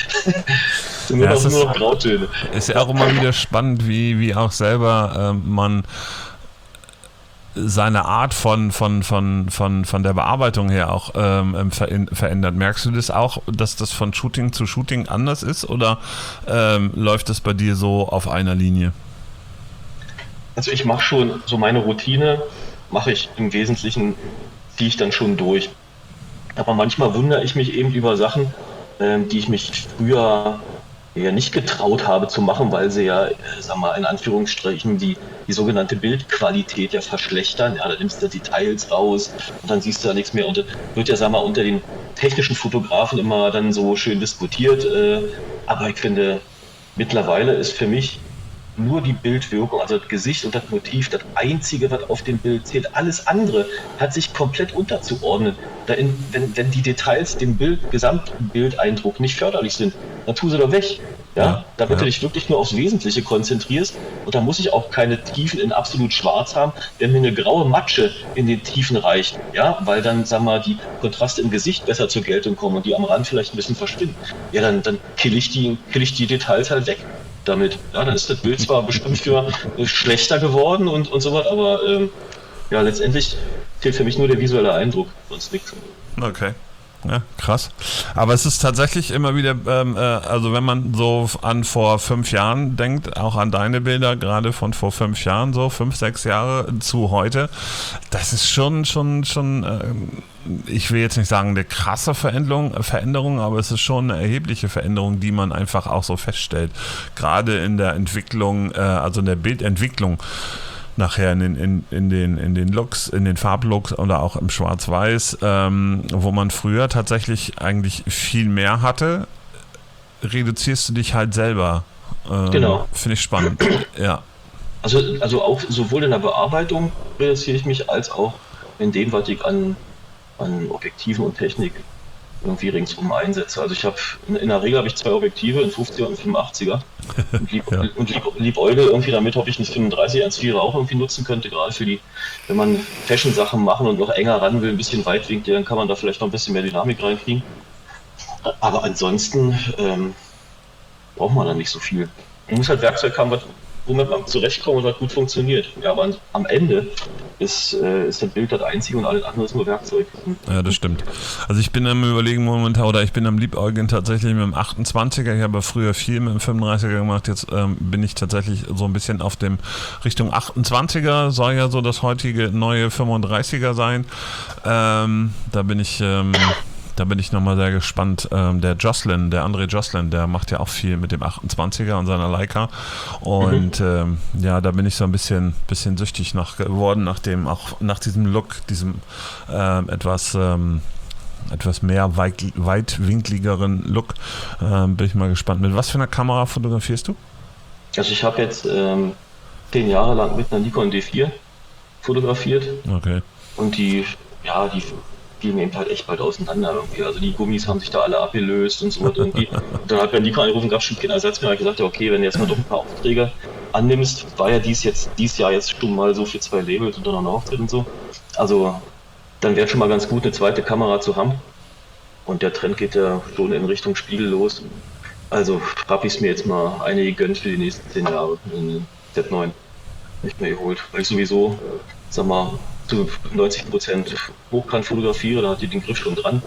Nur,
ja,
noch,
ist,
nur noch Grautöne.
Ist ja auch immer wieder spannend, wie, wie auch selber äh, man seine Art von, von, von, von, von der Bearbeitung her auch ähm, ver verändert. Merkst du das auch, dass das von Shooting zu Shooting anders ist oder ähm, läuft das bei dir so auf einer Linie?
Also ich mache schon so meine Routine, mache ich im Wesentlichen, ziehe ich dann schon durch. Aber manchmal wundere ich mich eben über Sachen, ähm, die ich mich früher ja nicht getraut habe zu machen, weil sie ja, äh, sag mal, in Anführungsstrichen die, die sogenannte Bildqualität ja verschlechtern. Ja, da nimmst du Details raus und dann siehst du da nichts mehr. Und das wird ja, sag mal, unter den technischen Fotografen immer dann so schön diskutiert. Äh, aber ich finde, mittlerweile ist für mich nur die Bildwirkung, also das Gesicht und das Motiv, das Einzige, was auf dem Bild zählt. Alles andere hat sich komplett unterzuordnen. Da in, wenn, wenn die Details dem Bild, Gesamtbildeindruck nicht förderlich sind, dann tu sie doch weg. Ja? Ja, damit ja. du dich wirklich nur aufs Wesentliche konzentrierst. Und da muss ich auch keine Tiefen in absolut schwarz haben, wenn mir eine graue Matsche in den Tiefen reicht. Ja, weil dann, sag mal, die Kontraste im Gesicht besser zur Geltung kommen und die am Rand vielleicht ein bisschen verschwinden. Ja, dann, dann kill ich die, kill ich die Details halt weg damit. Ja, dann ist das Bild zwar bestimmt für äh, schlechter geworden und, und sowas, aber ähm, ja, letztendlich zählt für mich nur der visuelle Eindruck, sonst nichts.
Okay. Ja, krass. Aber es ist tatsächlich immer wieder, ähm, äh, also wenn man so an vor fünf Jahren denkt, auch an deine Bilder, gerade von vor fünf Jahren, so fünf, sechs Jahre zu heute, das ist schon, schon, schon, äh, ich will jetzt nicht sagen eine krasse Veränderung, Veränderung, aber es ist schon eine erhebliche Veränderung, die man einfach auch so feststellt. Gerade in der Entwicklung, äh, also in der Bildentwicklung, nachher in den, in, in, den, in den Looks, in den Farblooks oder auch im Schwarz-Weiß, ähm, wo man früher tatsächlich eigentlich viel mehr hatte, reduzierst du dich halt selber. Ähm,
genau.
Finde ich spannend. Ja.
Also, also auch sowohl in der Bearbeitung reduziere ich mich, als auch in dem, was ich an, an Objektiven und Technik irgendwie ringsum einsetze. Also ich habe, in, in der Regel habe ich zwei Objektive, ein fünfziger und ein fünfundachtziger. Und lieb, ja. und lieb, lieb Euge irgendwie damit, ob ich einen fünfunddreißiger eins Komma vier auch irgendwie nutzen könnte, gerade für die, wenn man Fashion-Sachen machen und noch enger ran will, ein bisschen weitwinklig, dann kann man da vielleicht noch ein bisschen mehr Dynamik reinkriegen. Aber ansonsten ähm, braucht man da nicht so viel. Man muss halt Werkzeug haben, was, womit man zurechtkommt und was gut funktioniert. Ja, aber am Ende ist, äh, ist das Bild das einzige und alles andere ist nur Werkzeug.
Ja, das stimmt. Also ich bin am Überlegen momentan, oder ich bin am Liebäugeln tatsächlich mit dem achtundzwanziger. Ich habe früher viel mit dem fünfunddreißiger gemacht. Jetzt ähm, bin ich tatsächlich so ein bisschen auf dem Richtung achtundzwanziger. Soll ja so das heutige neue fünfunddreißiger sein. Ähm, da bin ich... Ähm, Da bin ich nochmal sehr gespannt. Ähm, der Jocelyn, der André Jocelyn, der macht ja auch viel mit dem achtundzwanziger und seiner Leica. Und mhm. ähm, ja, da bin ich so ein bisschen, bisschen süchtig nach geworden, nach dem, auch nach diesem Look, diesem ähm, etwas, ähm, etwas mehr weit, weitwinkligeren Look. Ähm, bin ich mal gespannt. Mit was für einer Kamera fotografierst du?
Also ich habe jetzt ähm, zehn Jahre lang mit einer Nikon D vier fotografiert.
Okay.
Und die, ja, die gehen eben halt echt bald auseinander irgendwie. Also die Gummis haben sich da alle abgelöst und so was irgendwie. Und dann hat bei Nikon angerufen, gab es schon keinen Ersatz mehr. Ich gesagt, ja, okay, wenn du jetzt mal doch ein paar Aufträge annimmst, war ja dies jetzt, dies Jahr jetzt schon mal so für zwei Labels und dann noch ein Auftritt und so. Also dann wäre schon mal ganz gut, eine zweite Kamera zu haben. Und der Trend geht ja schon in Richtung Spiegel los. Also habe ich es mir jetzt mal eine gegönnt für die nächsten zehn Jahre in Z neun nicht mehr geholt. Weil ich sowieso, sag mal, zu neunzig Prozent hochkant fotografiere, da hat die den Griff schon dran.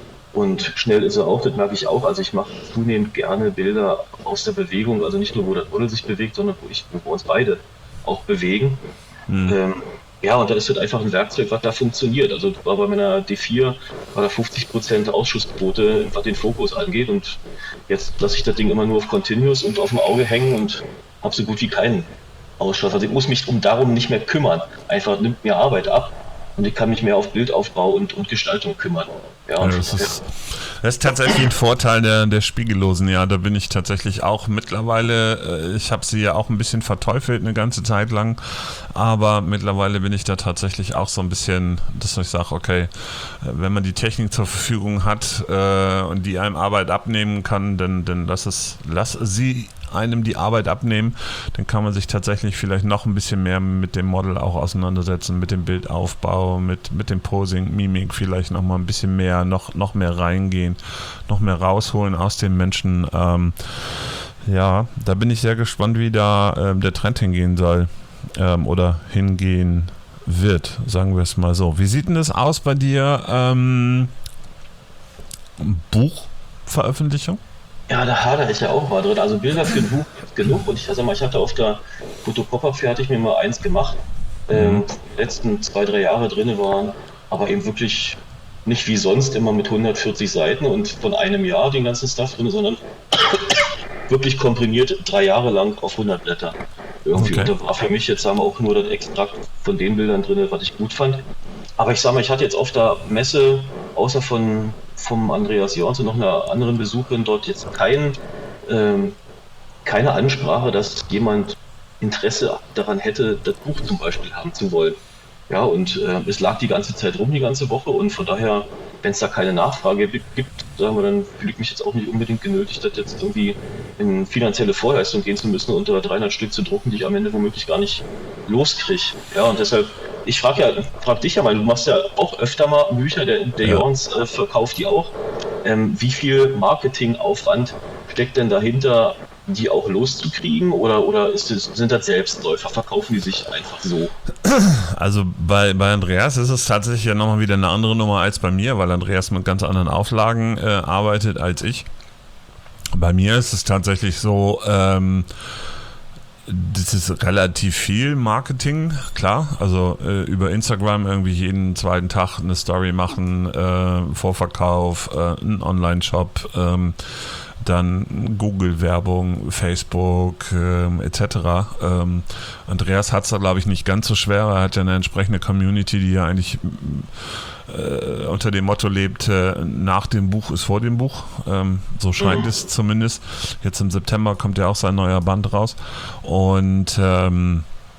Und schnell ist er auch, das merke ich auch. Also ich mache zunehmend gerne Bilder aus der Bewegung, also nicht nur, wo das Model sich bewegt, sondern wo, ich, wo wir uns beide auch bewegen. Mhm. Ähm, ja, und da ist das einfach ein Werkzeug, was da funktioniert. Also war bei meiner D vier war da fünfzig Prozent Ausschussquote, was den Fokus angeht. Und jetzt lasse ich das Ding immer nur auf Continuous und auf dem Auge hängen und habe so gut wie keinen Ausschuss. Also ich muss mich um darum nicht mehr kümmern. Einfach nimmt mir Arbeit ab und ich kann mich mehr auf Bildaufbau und, und Gestaltung kümmern. Ja,
ja, das, ist, das ist tatsächlich ein Vorteil der, der Spiegellosen. Ja, da bin ich tatsächlich auch mittlerweile, ich habe sie ja auch ein bisschen verteufelt eine ganze Zeit lang, aber mittlerweile bin ich da tatsächlich auch so ein bisschen, dass ich sage, okay, wenn man die Technik zur Verfügung hat äh, und die einem Arbeit abnehmen kann, dann, dann lass es, lass sie einem die Arbeit abnehmen, dann kann man sich tatsächlich vielleicht noch ein bisschen mehr mit dem Model auch auseinandersetzen, mit dem Bildaufbau, mit, mit dem Posing, Mimik vielleicht noch mal ein bisschen mehr, noch, noch mehr reingehen, noch mehr rausholen aus den Menschen. Ähm, ja, da bin ich sehr gespannt, wie da ähm, der Trend hingehen soll ähm, oder hingehen wird, sagen wir es mal so. Wie sieht denn das aus bei dir? Ähm, Buchveröffentlichung?
Ja, da hadere ich ja auch mal drin. Also Bilder für ein Buch genug. Und ich sag mal, ich hatte auf der Fotopop-Up fertig mir mal eins gemacht. Ähm, die letzten zwei, drei Jahre drin waren, aber eben wirklich nicht wie sonst immer mit hundertvierzig Seiten und von einem Jahr den ganzen Stuff drin, sondern wirklich komprimiert drei Jahre lang auf hundert Blätter. Irgendwie. Okay. Und da war für mich jetzt sagen wir auch nur das Extrakt von den Bildern drin, was ich gut fand. Aber ich sag mal, ich hatte jetzt auf der Messe, außer von vom Andreas Jorns und noch einer anderen Besucherin dort jetzt kein, ähm, keine Ansprache, dass jemand Interesse daran hätte, das Buch zum Beispiel haben zu wollen. Ja, und äh, es lag die ganze Zeit rum, die ganze Woche, und von daher, wenn es da keine Nachfrage gibt, sagen wir, dann fühle ich mich jetzt auch nicht unbedingt genötigt, das jetzt irgendwie in finanzielle Vorleistung gehen zu müssen, unter dreihundert Stück zu drucken, die ich am Ende womöglich gar nicht loskriege. Ja, und deshalb, ich frage ja, frag dich ja mal, du machst ja auch öfter mal Bücher, der, der ja. Jorns äh, verkauft die auch. Ähm, wie viel Marketingaufwand steckt denn dahinter, die auch loszukriegen, oder, oder ist das, sind das Selbstläufer? Verkaufen die sich einfach so?
Also bei, bei Andreas ist es tatsächlich ja nochmal wieder eine andere Nummer als bei mir, weil Andreas mit ganz anderen Auflagen äh, arbeitet als ich. Bei mir ist es tatsächlich so, ähm, das ist relativ viel Marketing, klar, also äh, über Instagram irgendwie jeden zweiten Tag eine Story machen, äh, Vorverkauf, äh, einen Online-Shop, ähm, dann Google-Werbung, Facebook ähm, et cetera. Ähm, Andreas hat es da, glaube ich, nicht ganz so schwer. Er hat ja eine entsprechende Community, die ja eigentlich äh, unter dem Motto lebt, äh, nach dem Buch ist vor dem Buch. Ähm, so scheint mhm. es zumindest. Jetzt im September kommt ja auch sein neuer Band raus. Und ähm,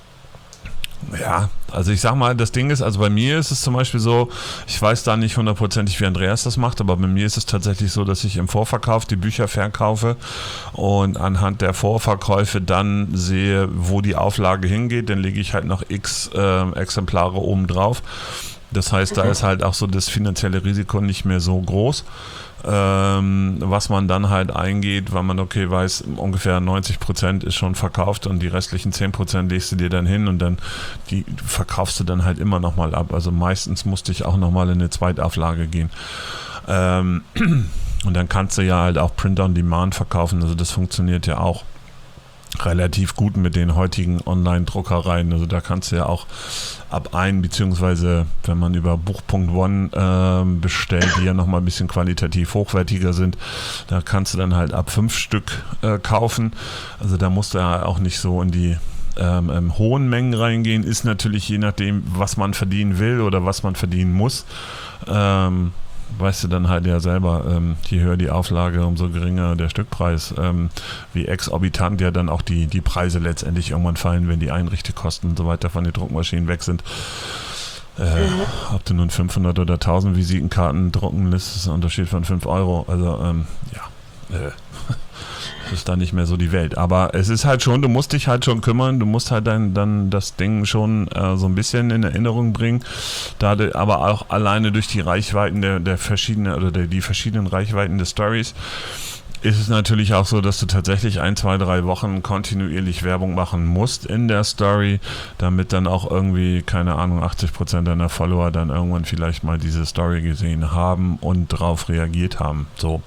ja, also ich sag mal, das Ding ist, also bei mir ist es zum Beispiel so, ich weiß da nicht hundertprozentig, wie Andreas das macht, aber bei mir ist es tatsächlich so, dass ich im Vorverkauf die Bücher verkaufe und anhand der Vorverkäufe dann sehe, wo die Auflage hingeht, dann lege ich halt noch x äh, Exemplare oben drauf. Das heißt, da ist halt auch so das finanzielle Risiko nicht mehr so groß. ähm, was man dann halt eingeht, weil man okay weiß, ungefähr neunzig Prozent ist schon verkauft und die restlichen zehn Prozent legst du dir dann hin und dann die verkaufst du dann halt immer nochmal ab. Also meistens musste ich auch nochmal in eine Zweitauflage gehen. Ähm, und dann kannst du ja halt auch Print on Demand verkaufen, also das funktioniert ja auch relativ gut mit den heutigen Online-Druckereien. Also da kannst du ja auch ab ein, beziehungsweise wenn man über Buch Punkt one äh, bestellt, die ja nochmal ein bisschen qualitativ hochwertiger sind, da kannst du dann halt ab fünf Stück äh, kaufen. Also da musst du ja auch nicht so in die ähm, ähm, hohen Mengen reingehen. Ist natürlich je nachdem, was man verdienen will oder was man verdienen muss. Ähm, weißt du dann halt ja selber, ähm, je höher die Auflage, umso geringer der Stückpreis. Ähm, wie exorbitant ja dann auch die, die Preise letztendlich irgendwann fallen, wenn die Einrichtekosten und so weiter von den Druckmaschinen weg sind. Äh, mhm. Ob du nun fünfhundert oder tausend Visitenkarten drucken lässt, ist ein Unterschied von fünf Euro. Also, ähm, ja, äh, das ist dann nicht mehr so die Welt. Aber es ist halt schon, du musst dich halt schon kümmern, du musst halt dann, dann das Ding schon äh, so ein bisschen in Erinnerung bringen. Da du, aber auch alleine durch die Reichweiten der, der verschiedenen oder der, die verschiedenen Reichweiten der Stories ist es natürlich auch so, dass du tatsächlich ein, zwei, drei Wochen kontinuierlich Werbung machen musst in der Story, damit dann auch irgendwie, keine Ahnung, achtzig Prozent deiner Follower dann irgendwann vielleicht mal diese Story gesehen haben und darauf reagiert haben. So.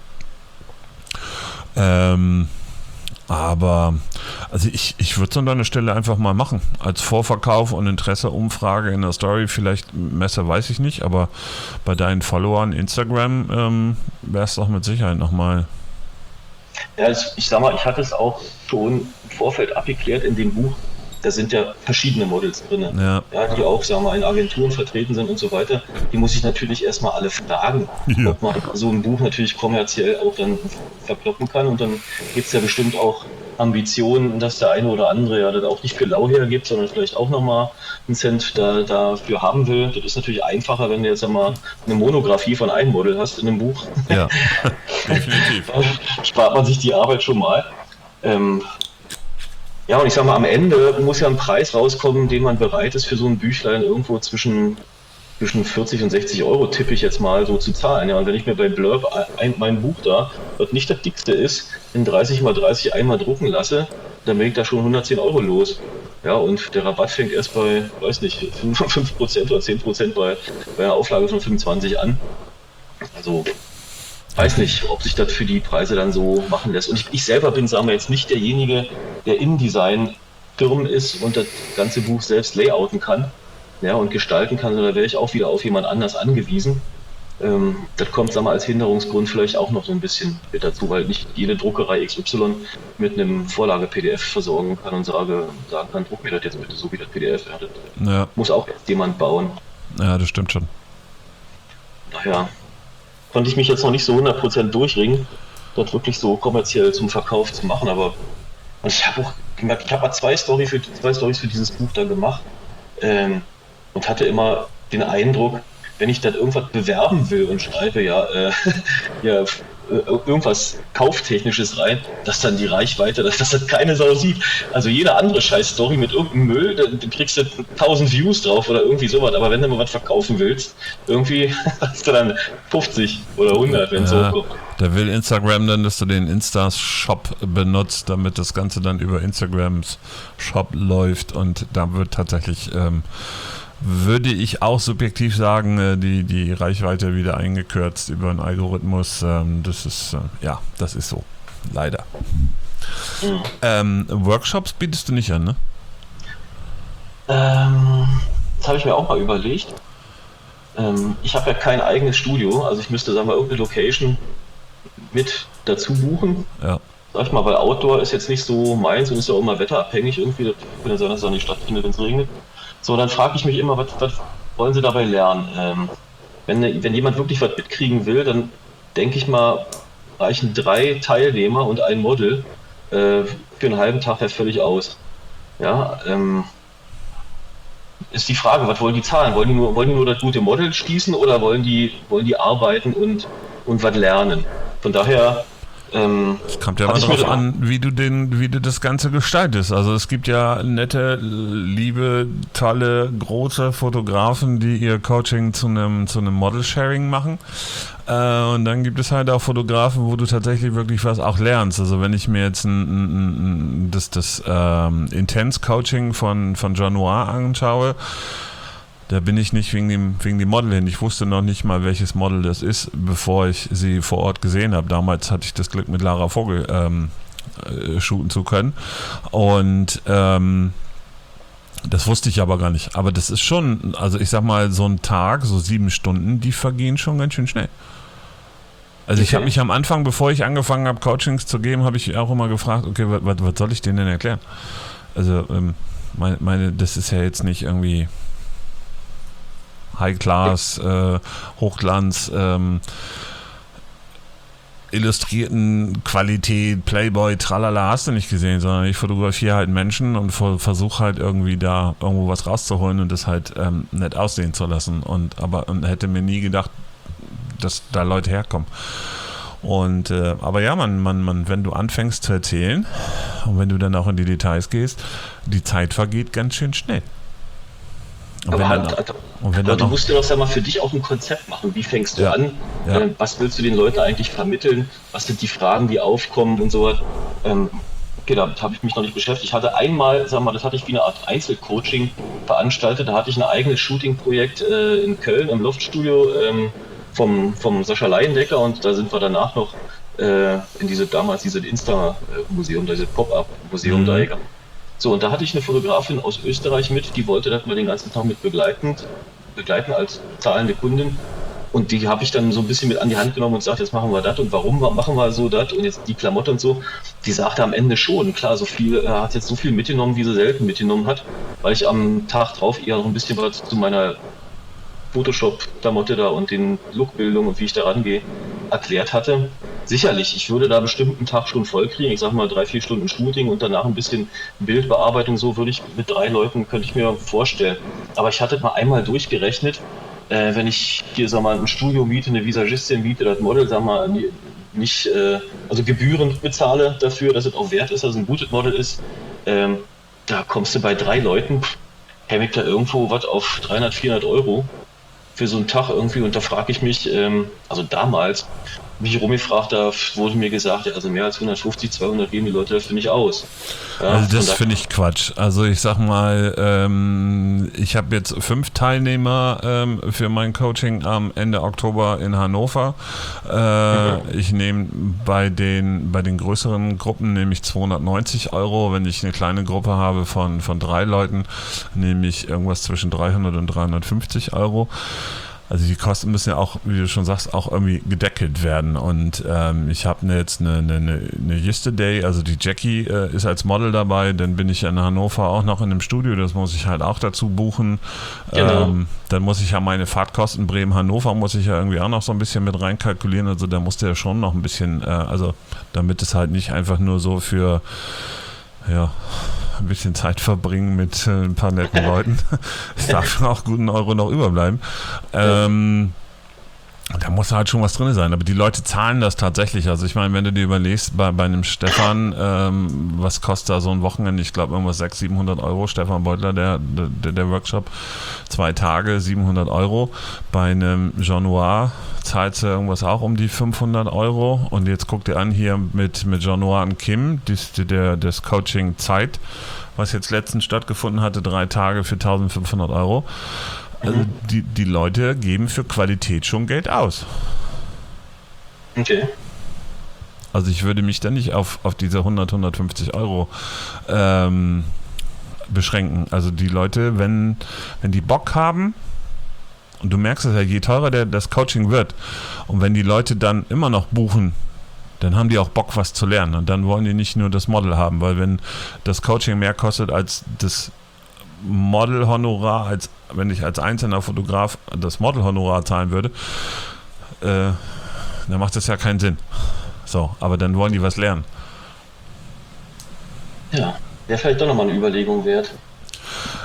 Ähm, aber also ich, ich würde es an deiner Stelle einfach mal machen. Als Vorverkauf und Interesseumfrage in der Story, vielleicht Messer weiß ich nicht, aber bei deinen Followern Instagram ähm, wäre es doch mit Sicherheit nochmal.
Ja, ich, ich sag mal, ich hatte es auch schon im Vorfeld abgeklärt in dem Buch. Da sind ja verschiedene Models drin,
ja.
Ja, die auch, sagen wir mal, in Agenturen vertreten sind und so weiter. Die muss ich natürlich erstmal alle fragen, ja. ob man so ein Buch natürlich kommerziell auch dann verkloppen kann. Und dann gibt es ja bestimmt auch Ambitionen, dass der eine oder andere ja das auch nicht für lau hergibt, sondern vielleicht auch nochmal einen Cent da, dafür haben will. Das ist natürlich einfacher, wenn du jetzt einmal eine Monographie von einem Model hast in einem Buch.
Ja, definitiv.
Dann spart man sich die Arbeit schon mal. Ähm, Ja, und ich sag mal, am Ende muss ja ein Preis rauskommen, den man bereit ist, für so ein Büchlein irgendwo zwischen, zwischen vierzig und sechzig Euro, tippe ich jetzt mal so zu zahlen. Ja, und wenn ich mir bei Blurb ein, mein Buch da, was nicht das dickste ist, in dreißig mal dreißig einmal drucken lasse, dann bin ich da schon hundertzehn Euro los. Ja, und der Rabatt fängt erst bei, weiß nicht, fünf Prozent oder zehn Prozent bei, bei einer Auflage von fünfundzwanzig an. Also, weiß nicht, ob sich das für die Preise dann so machen lässt. Und ich, ich selber bin, sagen wir jetzt, nicht derjenige, der InDesign firm ist und das ganze Buch selbst layouten kann, ja, und gestalten kann, sondern da wäre ich auch wieder auf jemand anders angewiesen. Ähm, das kommt, sagen wir, als Hinderungsgrund vielleicht auch noch so ein bisschen mit dazu, weil nicht jede Druckerei X Y mit einem Vorlage-P D F versorgen kann und sage, sagen kann, druck mir das jetzt bitte so wie das P D F. Ja, das
ja.
muss auch erst jemand bauen.
Ja, das stimmt schon.
Naja. Konnte ich mich jetzt noch nicht so hundert Prozent durchringen, das wirklich so kommerziell zum Verkauf zu machen, aber ich habe auch gemerkt, ich habe mal zwei, Story für, zwei Storys für dieses Buch dann gemacht ähm, und hatte immer den Eindruck, wenn ich dann irgendwas bewerben will und schreibe, ja, äh, ja irgendwas Kauftechnisches rein, dass dann die Reichweite, dass das keine Sau sieht. Also jede andere Scheiß-Story mit irgendeinem Müll, da, da kriegst du tausend Views drauf oder irgendwie sowas, aber wenn du mal was verkaufen willst, irgendwie hast du dann fünfzig oder hundert, wenn es
ja,
hochkommt.
Da will Instagram dann, dass du den Insta-Shop benutzt, damit das Ganze dann über Instagrams Shop läuft und da wird tatsächlich ähm, würde ich auch subjektiv sagen, die, die Reichweite wieder eingekürzt über einen Algorithmus. Das ist, ja, das ist so. Leider. Mhm. Ähm, Workshops bietest du nicht an, ne?
Ähm, das habe ich mir auch mal überlegt. Ähm, ich habe ja kein eigenes Studio, also ich müsste, sagen wir, irgendeine Location mit dazu buchen.
Ja.
Sag ich mal, weil Outdoor ist jetzt nicht so meins und ist ja auch immer wetterabhängig. Irgendwie, das kann ja sein, dass es auch nicht stattfindet, wenn es regnet. So, dann frage ich mich immer, was, was wollen Sie dabei lernen? Ähm, wenn, wenn jemand wirklich was mitkriegen will, dann denke ich mal, reichen drei Teilnehmer und ein Model äh, für einen halben Tag ja völlig aus. Ja, ähm, ist die Frage, was wollen die zahlen? Wollen die nur, wollen die nur das gute Model schließen oder wollen die, wollen die arbeiten und, und was lernen? Von daher Ähm,
Es kommt ja immer drauf an, wie du den, wie du das Ganze gestaltest. Also es gibt ja nette, liebe, tolle, große Fotografen, die ihr Coaching zu einem zu einem Model-Sharing machen. Äh, und dann gibt es halt auch Fotografen, wo du tatsächlich wirklich was auch lernst. Also wenn ich mir jetzt ein, ein, ein, das, das ähm, Intense-Coaching von, von John Noir anschaue, da bin ich nicht wegen dem, wegen dem Model hin. Ich wusste noch nicht mal, welches Model das ist, bevor ich sie vor Ort gesehen habe. Damals hatte ich das Glück, mit Lara Vogel ähm, äh, shooten zu können. Und ähm, das wusste ich aber gar nicht. Aber das ist schon, also ich sag mal, so ein Tag, so sieben Stunden, die vergehen schon ganz schön schnell. Also ich habe mich am Anfang, bevor ich angefangen habe, Coachings zu geben, habe ich auch immer gefragt, okay, was, was soll ich denen denn erklären? Also ähm, meine, meine, das ist ja jetzt nicht irgendwie High-Class, äh, Hochglanz, ähm, illustrierten Qualität, Playboy, tralala, hast du nicht gesehen, sondern ich fotografiere halt Menschen und versuche halt irgendwie da irgendwo was rauszuholen und das halt ähm, nett aussehen zu lassen. Und aber und hätte mir nie gedacht, dass da Leute herkommen. Und äh, aber ja, man, man, man, wenn du anfängst zu erzählen und wenn du dann auch in die Details gehst, die Zeit vergeht ganz schön schnell. Und
aber
wenn
halt,
dann,
also,
und wenn
aber
dann
du
noch,
musst dir doch, sag mal, für dich auch ein Konzept machen. Wie fängst du
Ja,
an?
ja.
Äh, was willst du den Leuten eigentlich vermitteln? Was sind die Fragen, die aufkommen und so was? Ähm, genau, damit habe ich mich noch nicht beschäftigt. Ich hatte einmal, sag mal, das hatte ich wie eine Art Einzelcoaching veranstaltet. Da hatte ich ein eigenes Shooting-Projekt äh, in Köln im Loftstudio ähm, vom, vom Sascha Leiendecker und da sind wir danach noch äh, in diese damals diese Insta-Museum, diese Pop-Up-Museum
Mhm.
da gegangen. So, und da hatte ich eine Fotografin aus Österreich mit, die wollte das mal den ganzen Tag mit begleitend, begleiten als zahlende Kundin. Und die habe ich dann so ein bisschen mit an die Hand genommen und gesagt, jetzt machen wir das und warum machen wir so das und jetzt die Klamotte und so. Die sagte am Ende schon, klar, so viel, er hat jetzt so viel mitgenommen, wie sie selten mitgenommen hat, weil ich am Tag drauf eher noch ein bisschen was zu meiner Photoshop-Klamotte da und den Lookbildung und wie ich da rangehe, erklärt hatte. Sicherlich, ich würde da bestimmt einen Tag schon voll kriegen. Ich sag mal drei, vier Stunden Shooting und danach ein bisschen Bildbearbeitung. So würde ich mit drei Leuten, könnte ich mir vorstellen. Aber ich hatte mal einmal durchgerechnet, äh, wenn ich hier, sag mal, ein Studio miete, eine Visagistin miete, das Model, sag mal, nicht, äh, also gebührend bezahle dafür, dass es auch wert ist, dass es ein gutes Model ist, ähm, da kommst du bei drei Leuten, käme ich da irgendwo was auf dreihundert, vierhundert Euro für so einen Tag irgendwie und da frage ich mich, ähm, also damals, mich rumgefragt, da wurde mir gesagt, ja, also mehr als hundertfünfzig, zweihundert geben die Leute dafür nicht aus. Ja,
Also das
von
finde ich Quatsch. Also ich sag mal, ähm, ich habe jetzt fünf Teilnehmer ähm, für mein Coaching am Ende Oktober in Hannover. Äh,
Mhm.
Ich nehme bei den bei den größeren Gruppen nehme ich zweihundertneunzig Euro. Wenn ich eine kleine Gruppe habe von von drei Leuten, nehme ich irgendwas zwischen dreihundert und dreihundertfünfzig Euro. Also die Kosten müssen ja auch, wie du schon sagst, auch irgendwie gedeckelt werden. Und ähm, ich habe jetzt eine, eine, eine Yesterday, also die Jackie äh, ist als Model dabei, dann bin ich in Hannover auch noch in einem Studio, das muss ich halt auch dazu buchen.
Genau.
Ähm, dann muss ich ja meine Fahrtkosten Bremen-Hannover muss ich ja irgendwie auch noch so ein bisschen mit reinkalkulieren. Also da musste ja schon noch ein bisschen, äh, also damit es halt nicht einfach nur so für, ja, ein bisschen Zeit verbringen mit äh, ein paar netten Leuten. Es darf auch guten Euro noch überbleiben. Ähm, da muss halt schon was drin sein. Aber die Leute zahlen das tatsächlich. Also ich meine, wenn du dir überlegst, bei, bei einem Stefan, ähm, was kostet da so ein Wochenende? Ich glaube irgendwas sechshundert, siebenhundert Euro. Stefan Beutler, der, der, der Workshop. Zwei Tage, siebenhundert Euro. Bei einem Jean Noir zahlst du irgendwas auch um die fünfhundert Euro. Und jetzt guck dir an, hier mit, mit Jean Noir und Kim, dies, der, das Coaching Zeit, was jetzt letztens stattgefunden hatte, drei Tage für eintausendfünfhundert Euro. Also die, die Leute geben für Qualität schon Geld aus.
Okay.
Also ich würde mich dann nicht auf, auf diese hundert, hundertfünfzig Euro ähm, beschränken. Also die Leute, wenn, wenn die Bock haben, und du merkst es ja, je teurer der, das Coaching wird, und wenn die Leute dann immer noch buchen, dann haben die auch Bock, was zu lernen. Und dann wollen die nicht nur das Model haben, weil wenn das Coaching mehr kostet als das Model-Honorar, als wenn ich als einzelner Fotograf das Model-Honorar zahlen würde, äh, dann macht das ja keinen Sinn. So, aber dann wollen die was lernen.
Ja, wäre vielleicht doch nochmal eine Überlegung wert.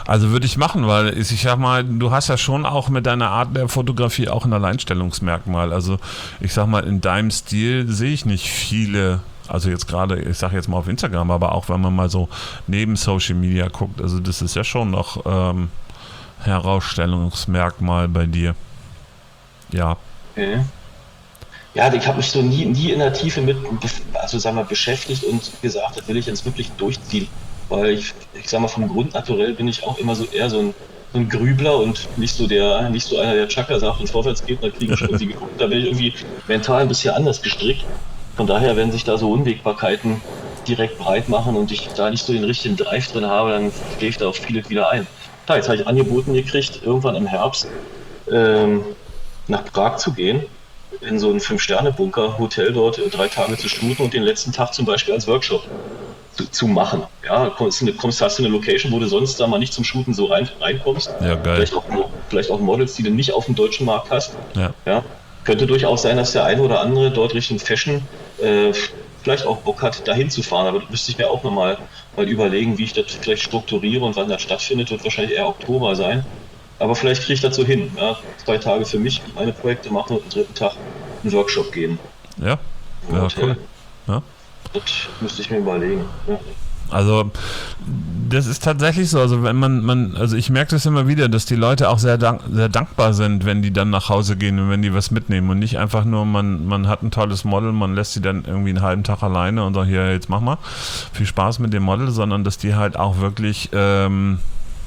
Also würde ich machen, weil ich sag mal, du hast ja schon auch mit deiner Art der Fotografie auch ein Alleinstellungsmerkmal. Also ich sag mal, in deinem Stil sehe ich nicht viele, also jetzt gerade, ich sage jetzt mal auf Instagram, aber auch wenn man mal so neben Social Media guckt, also das ist ja schon noch ähm, Herausstellungsmerkmal bei dir. Ja.
Okay. Ja, ich habe mich so nie, nie in der Tiefe mit, also sagen wir, beschäftigt und gesagt, das will ich jetzt wirklich durchziehen. Weil ich, ich sag mal, vom Grundnaturell bin ich auch immer so eher so ein, so ein Grübler und nicht so der, nicht so einer, der Chaka sagt, wenn es vorwärts geht, dann kriegen wir schon irgendwie geguckt. Da bin ich irgendwie mental ein bisschen anders gestrickt. Von daher, wenn sich da so Unwägbarkeiten direkt breit machen und ich da nicht so den richtigen Drive drin habe, dann gehe ich da auf vieles wieder ein. Klar, jetzt habe ich angeboten gekriegt, irgendwann im Herbst ähm, nach Prag zu gehen, in so ein Fünf-Sterne-Bunker, Hotel dort drei Tage zu shooten und den letzten Tag zum Beispiel als Workshop zu, zu machen. Ja, kommst, kommst, hast du eine Location, wo du sonst da mal nicht zum Shooten so rein, reinkommst.
Ja, geil.
Vielleicht auch, vielleicht auch Models, die du nicht auf dem deutschen Markt hast.
Ja.
Ja, könnte durchaus sein, dass der eine oder andere dort Richtung Fashion äh, vielleicht auch Bock hat, dahin zu fahren. Aber das müsste ich mir auch nochmal mal überlegen, wie ich das vielleicht strukturiere und wann das stattfindet. Wird wahrscheinlich eher Oktober sein. Aber vielleicht kriege ich das so hin. Ja? Zwei Tage für mich, meine Projekte machen und am dritten Tag einen Workshop gehen.
Ja, ja, cool. Ja.
Das müsste ich mir überlegen. Ja.
Also das ist tatsächlich so, also wenn man, man also ich merke das immer wieder, dass die Leute auch sehr, dank, sehr dankbar sind, wenn die dann nach Hause gehen und wenn die was mitnehmen und nicht einfach nur, man, man hat ein tolles Model, man lässt sie dann irgendwie einen halben Tag alleine und sagt, hier, jetzt mach mal, viel Spaß mit dem Model, sondern dass die halt auch wirklich ähm,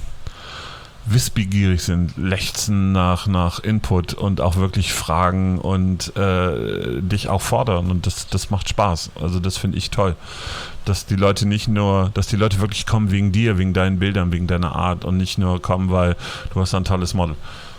wissbegierig sind, lechzen nach, nach Input und auch wirklich fragen und äh, dich auch fordern und das, das macht Spaß. Also das finde ich toll. Dass die Leute nicht nur, dass die Leute wirklich kommen wegen dir, wegen deinen Bildern, wegen deiner Art und nicht nur kommen, weil du hast ein tolles Model.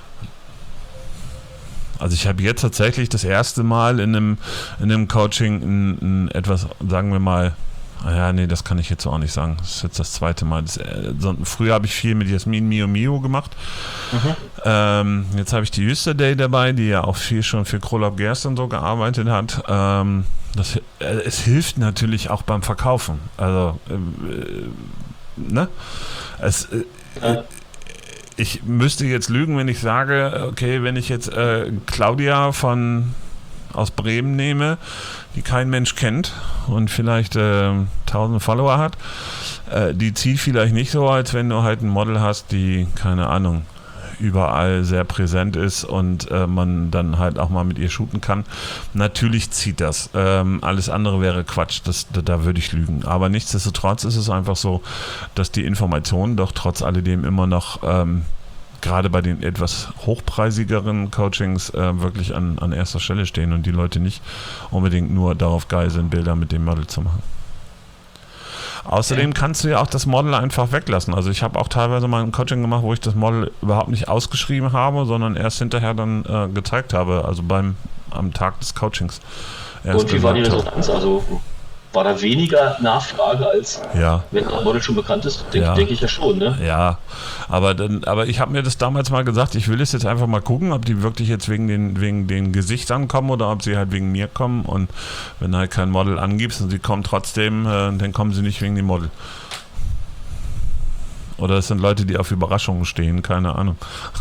Also ich habe jetzt tatsächlich das erste Mal in einem, in einem Coaching ein, ein etwas, sagen wir mal, ja, nee, das kann ich jetzt auch nicht sagen. Das ist jetzt das zweite Mal. Das, äh, so, früher habe ich viel mit Jasmin Mio Mio gemacht. Mhm. Ähm, jetzt habe ich die Yesterday dabei, die ja auch viel schon für Krolab Gerst und so gearbeitet hat. Ähm, das, äh, es hilft natürlich auch beim Verkaufen. Also, äh, ne? Es, äh, äh, ich müsste jetzt lügen, wenn ich sage, okay, wenn ich jetzt äh, Claudia von aus Bremen nehme, die kein Mensch kennt und vielleicht äh, tausend Follower hat, äh, die zieht vielleicht nicht so, als wenn du halt ein Model hast, die, keine Ahnung, überall sehr präsent ist und äh, man dann halt auch mal mit ihr shooten kann. Natürlich zieht das. Ähm, alles andere wäre Quatsch, das, da, da würde ich lügen. Aber nichtsdestotrotz ist es einfach so, dass die Informationen doch trotz alledem immer noch ähm, gerade bei den etwas hochpreisigeren Coachings äh, wirklich an, an erster Stelle stehen und die Leute nicht unbedingt nur darauf geil sind, Bilder mit dem Model zu machen. Außerdem kannst du ja auch das Model einfach weglassen. Also ich habe auch teilweise mal ein Coaching gemacht, wo ich das Model überhaupt nicht ausgeschrieben habe, sondern erst hinterher dann äh, gezeigt habe, also beim am Tag des Coachings. Erst
und wie war die Resonanz? Also war da weniger Nachfrage, als
ja.
wenn das Model schon bekannt ist? Denke
ja.
denk ich ja schon, ne?
Ja, aber, dann, aber ich habe mir das damals mal gesagt, ich will es jetzt einfach mal gucken, ob die wirklich jetzt wegen den, wegen den Gesichtern kommen oder ob sie halt wegen mir kommen. Und wenn halt kein Model angibst und sie kommen trotzdem, äh, dann kommen sie nicht wegen dem Model. Oder es sind Leute, die auf Überraschungen stehen, keine Ahnung.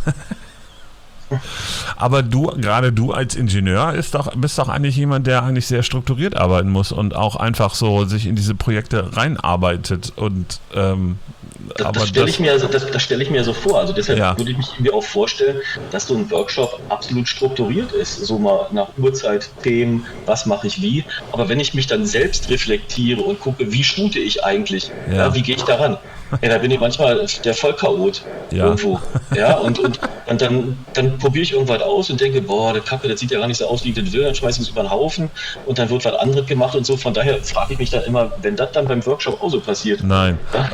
Aber du, gerade du als Ingenieur, ist doch, bist doch eigentlich jemand, der eigentlich sehr strukturiert arbeiten muss und auch einfach so sich in diese Projekte reinarbeitet und ähm,
das,
aber
das stelle
das,
ich mir also das, das stelle ich mir so vor. Also deshalb
ja.
würde ich mich irgendwie auch vorstellen, dass so ein Workshop absolut strukturiert ist, so mal nach Uhrzeit, Themen, was mache ich wie. Aber wenn ich mich dann selbst reflektiere und gucke, wie shoote ich eigentlich, ja. Ja, wie gehe ich daran? Ja, da bin ich manchmal der Vollchaot
ja.
irgendwo. Ja, und, und, und dann, dann probiere ich irgendwas aus und denke, boah, der Kacke, das sieht ja gar nicht so aus, wie ich das will, dann schmeiße ich es über den Haufen und dann wird was anderes gemacht und so. Von daher frage ich mich dann immer, wenn das dann beim Workshop auch so passiert.
Nein.
Ja,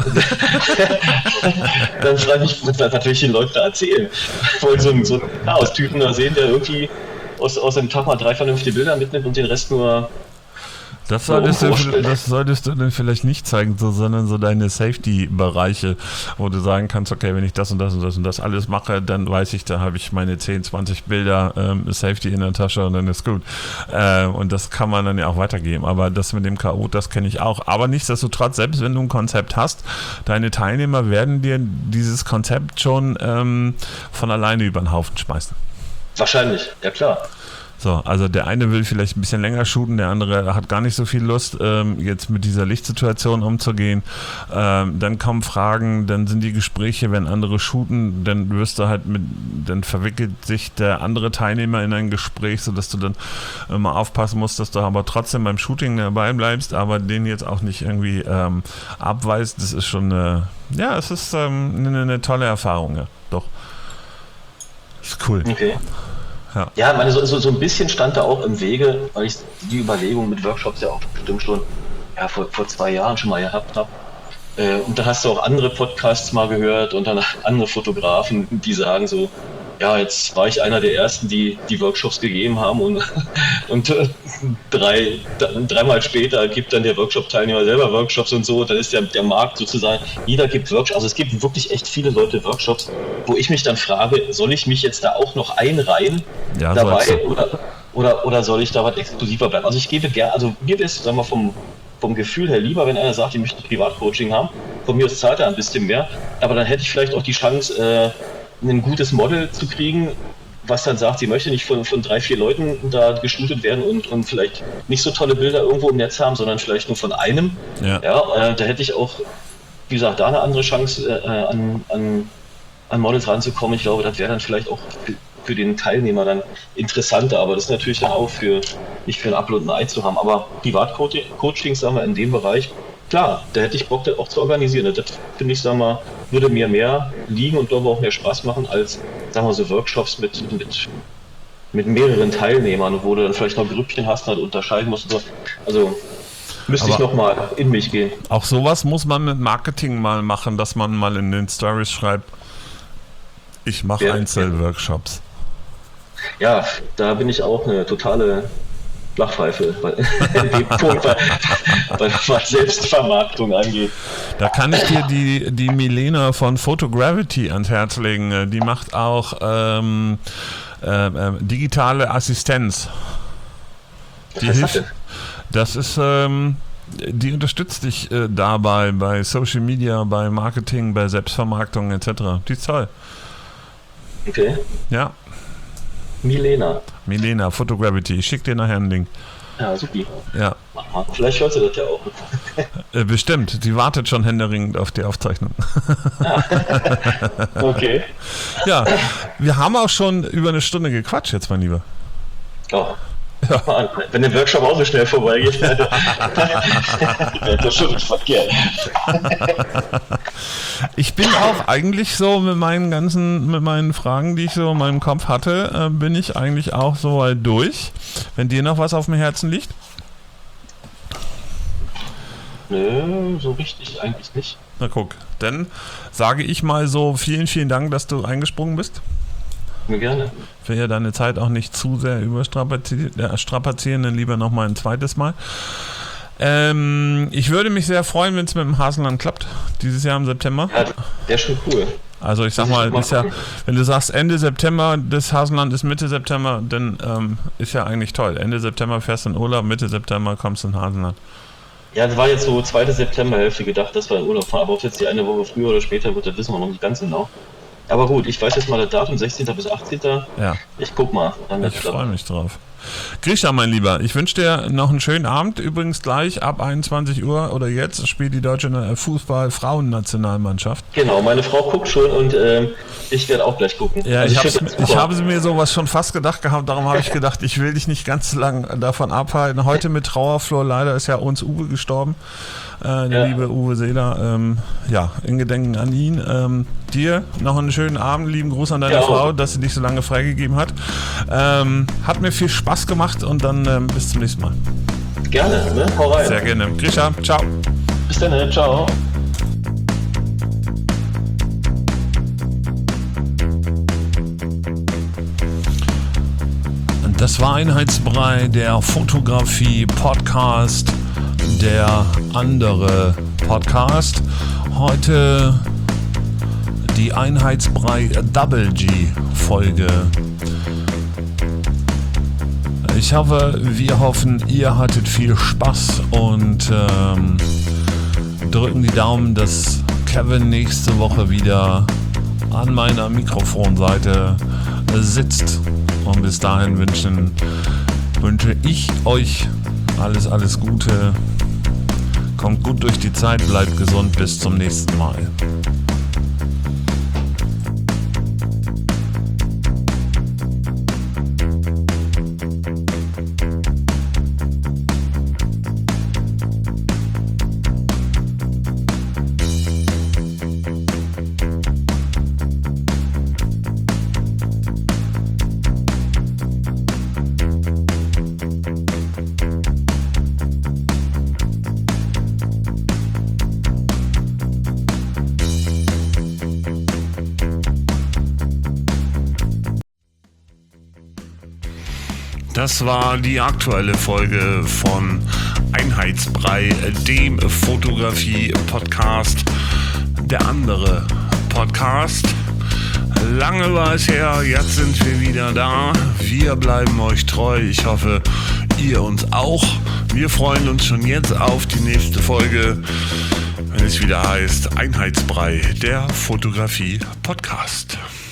dann frage ich mich, was natürlich die Leute da erzählen. Wollen so einen so Chaos-Typen da sehen, der irgendwie aus, aus dem Tag mal drei vernünftige Bilder mitnimmt und den Rest nur
Das solltest,
so
du, das solltest du dann vielleicht nicht zeigen, so, sondern so deine Safety-Bereiche, wo du sagen kannst, okay, wenn ich das und das und das und das alles mache, dann weiß ich, da habe ich meine zehn, zwanzig Bilder ähm, Safety in der Tasche und dann ist gut. Äh, und das kann man dann ja auch weitergeben. Aber das mit dem K O, das kenne ich auch. Aber nichtsdestotrotz, selbst wenn du ein Konzept hast, deine Teilnehmer werden dir dieses Konzept schon ähm, von alleine über den Haufen schmeißen.
Wahrscheinlich, ja klar.
So, also der eine will vielleicht ein bisschen länger shooten, der andere hat gar nicht so viel Lust, ähm, jetzt mit dieser Lichtsituation umzugehen. Ähm, dann kommen Fragen, dann sind die Gespräche, wenn andere shooten, dann wirst du halt mit, dann verwickelt sich der andere Teilnehmer in ein Gespräch, sodass du dann immer aufpassen musst, dass du aber trotzdem beim Shooting dabei bleibst, aber den jetzt auch nicht irgendwie ähm, abweist. Das ist schon eine, ja, es ist ähm, eine, eine tolle Erfahrung, ja, doch. Ist cool.
Okay.
Ja,
ja meine, so, so, so ein bisschen stand da auch im Wege, weil ich die Überlegung mit Workshops ja auch bestimmt schon ja, vor, vor zwei Jahren schon mal gehabt habe. Äh, und dann hast du auch andere Podcasts mal gehört und dann andere Fotografen, die sagen so, ja, jetzt war ich einer der Ersten, die die Workshops gegeben haben und, und äh, drei, dreimal später gibt dann der Workshop-Teilnehmer selber Workshops und so, dann ist der, der Markt sozusagen, jeder gibt Workshops, also es gibt wirklich echt viele Leute Workshops, wo ich mich dann frage, soll ich mich jetzt da auch noch einreihen
ja,
dabei oder, oder, oder soll ich da was exklusiver bleiben? Also ich gebe gerne, also mir ist, sagen wir vom vom Gefühl her lieber, wenn einer sagt, ich möchte Privatcoaching haben, von mir aus zahlt er ein bisschen mehr, aber dann hätte ich vielleicht auch die Chance, äh, ein gutes Model zu kriegen, was dann sagt, sie möchte nicht von, von drei, vier Leuten da geshootet werden und, und vielleicht nicht so tolle Bilder irgendwo im Netz haben, sondern vielleicht nur von einem.
Ja.
Ja, äh, da hätte ich auch, wie gesagt, da eine andere Chance, äh, an, an, an Models ranzukommen. Ich glaube, das wäre dann vielleicht auch für, für den Teilnehmer dann interessanter, aber das ist natürlich dann auch für, nicht für ein Upload ein Ei zu haben, aber Privatcoachings, sagen wir, in dem Bereich, klar, da hätte ich Bock, das auch zu organisieren. Das finde ich, sagen wir, würde mir mehr liegen und glaube auch mehr Spaß machen als, sagen wir, so Workshops mit, mit, mit mehreren Teilnehmern, wo du dann vielleicht noch Grüppchen hast und unterscheiden musst. Und so. Also müsste
Aber
ich nochmal in mich gehen.
auch sowas muss man mit Marketing mal machen, dass man mal in den Stories schreibt, ich mache
Ja,
Einzelworkshops.
Ja, da bin ich auch eine totale Flachpfeife, weil, in dem Punkt, weil, weil was Selbstvermarktung angeht.
Da kann ich dir die, die Milena von Photogravity ans Herz legen. Die macht auch ähm, äh, äh, digitale Assistenz. Die
Was ist das
hilft.
denn?
Das ist, ähm, die unterstützt dich äh, dabei bei Social Media, bei Marketing, bei Selbstvermarktung et cetera. Die ist toll.
Okay.
Ja,
Milena.
Milena, Photogravity. Ich schicke dir nachher einen Link.
Ja, supi.
Ja,
Vielleicht hört sie das ja auch.
äh, bestimmt. Die wartet schon händeringend auf die Aufzeichnung.
Okay.
Ja, wir haben auch schon über eine Stunde gequatscht jetzt, mein Lieber.
Oh. Ja. Wenn der Workshop auch so schnell vorbeigeht, wäre das schon verkehrt.
Ich bin auch eigentlich so mit meinen ganzen, mit meinen Fragen, die ich so in meinem Kopf hatte, äh, bin ich eigentlich auch so weit durch. Wenn dir noch was auf dem Herzen liegt?
Nö, so richtig eigentlich nicht.
Na guck, dann sage ich mal so vielen, vielen Dank, dass du eingesprungen bist.
Mir gerne.
Ich will ja deine Zeit auch nicht zu sehr überstrapazieren, äh, strapazieren, dann lieber nochmal ein zweites Mal. Ähm, ich würde mich sehr freuen, wenn es mit dem Hasenland klappt, dieses Jahr im September.
Ja, der ist schon cool.
Also ich sag mal, ist ja, wenn du sagst Ende September, das Hasenland ist Mitte September, dann ähm, ist ja eigentlich toll. Ende September fährst du in Urlaub, Mitte September kommst du in Hasenland.
Ja, das war jetzt so zweite Septemberhälfte gedacht, dass wir in Urlaub fahren, aber ob jetzt die eine Woche früher oder später wird, das wissen wir noch nicht ganz genau. Aber gut, ich weiß jetzt mal das Datum, sechzehnten bis achtzehnten
Ja.
Ich guck mal. Dann
Ich freue mich drauf. Grisha, mein Lieber, ich wünsche dir noch einen schönen Abend. Übrigens gleich ab einundzwanzig Uhr oder jetzt spielt die deutsche Fußball-Frauen-Nationalmannschaft.
Genau, meine Frau guckt schon und ähm, ich werde auch gleich gucken.
Ja,
Also
ich,
ich,
hab's, ich habe mir sowas schon fast gedacht gehabt, darum habe ich gedacht, ich will dich nicht ganz so lang davon abhalten. Heute mit Trauerflor, leider ist ja uns Uwe gestorben, äh, der
Ja.
liebe Uwe Seeler. Ähm, ja, in Gedenken an ihn. Ähm, dir noch einen schönen Abend, lieben Gruß an deine
Ja,
Frau,
auch.
dass sie dich so lange freigegeben hat. Ähm, hat mir viel Spaß gemacht und dann ähm, bis zum nächsten Mal.
Gerne, ne? Hau rein.
Sehr gerne. Grisha, ciao.
Bis dann, ne? Ciao.
Das war Einheitsbrei, der Fotografie-Podcast, der andere Podcast. Heute die Einheitsbrei Double G-Folge. Ich hoffe, wir hoffen, ihr hattet viel Spaß und ähm, drücken die Daumen, dass Kevin nächste Woche wieder an meiner Mikrofonseite sitzt. Und bis dahin wünschen, wünsche ich euch alles, alles Gute. Kommt gut durch die Zeit, bleibt gesund, bis zum nächsten Mal. Das war die aktuelle Folge von Einheitsbrei, dem Fotografie-Podcast, der andere Podcast. Lange war es her, jetzt sind wir wieder da. Wir bleiben euch treu. Ich hoffe, ihr uns auch. Wir freuen uns schon jetzt auf die nächste Folge, wenn es wieder heißt Einheitsbrei, der Fotografie-Podcast.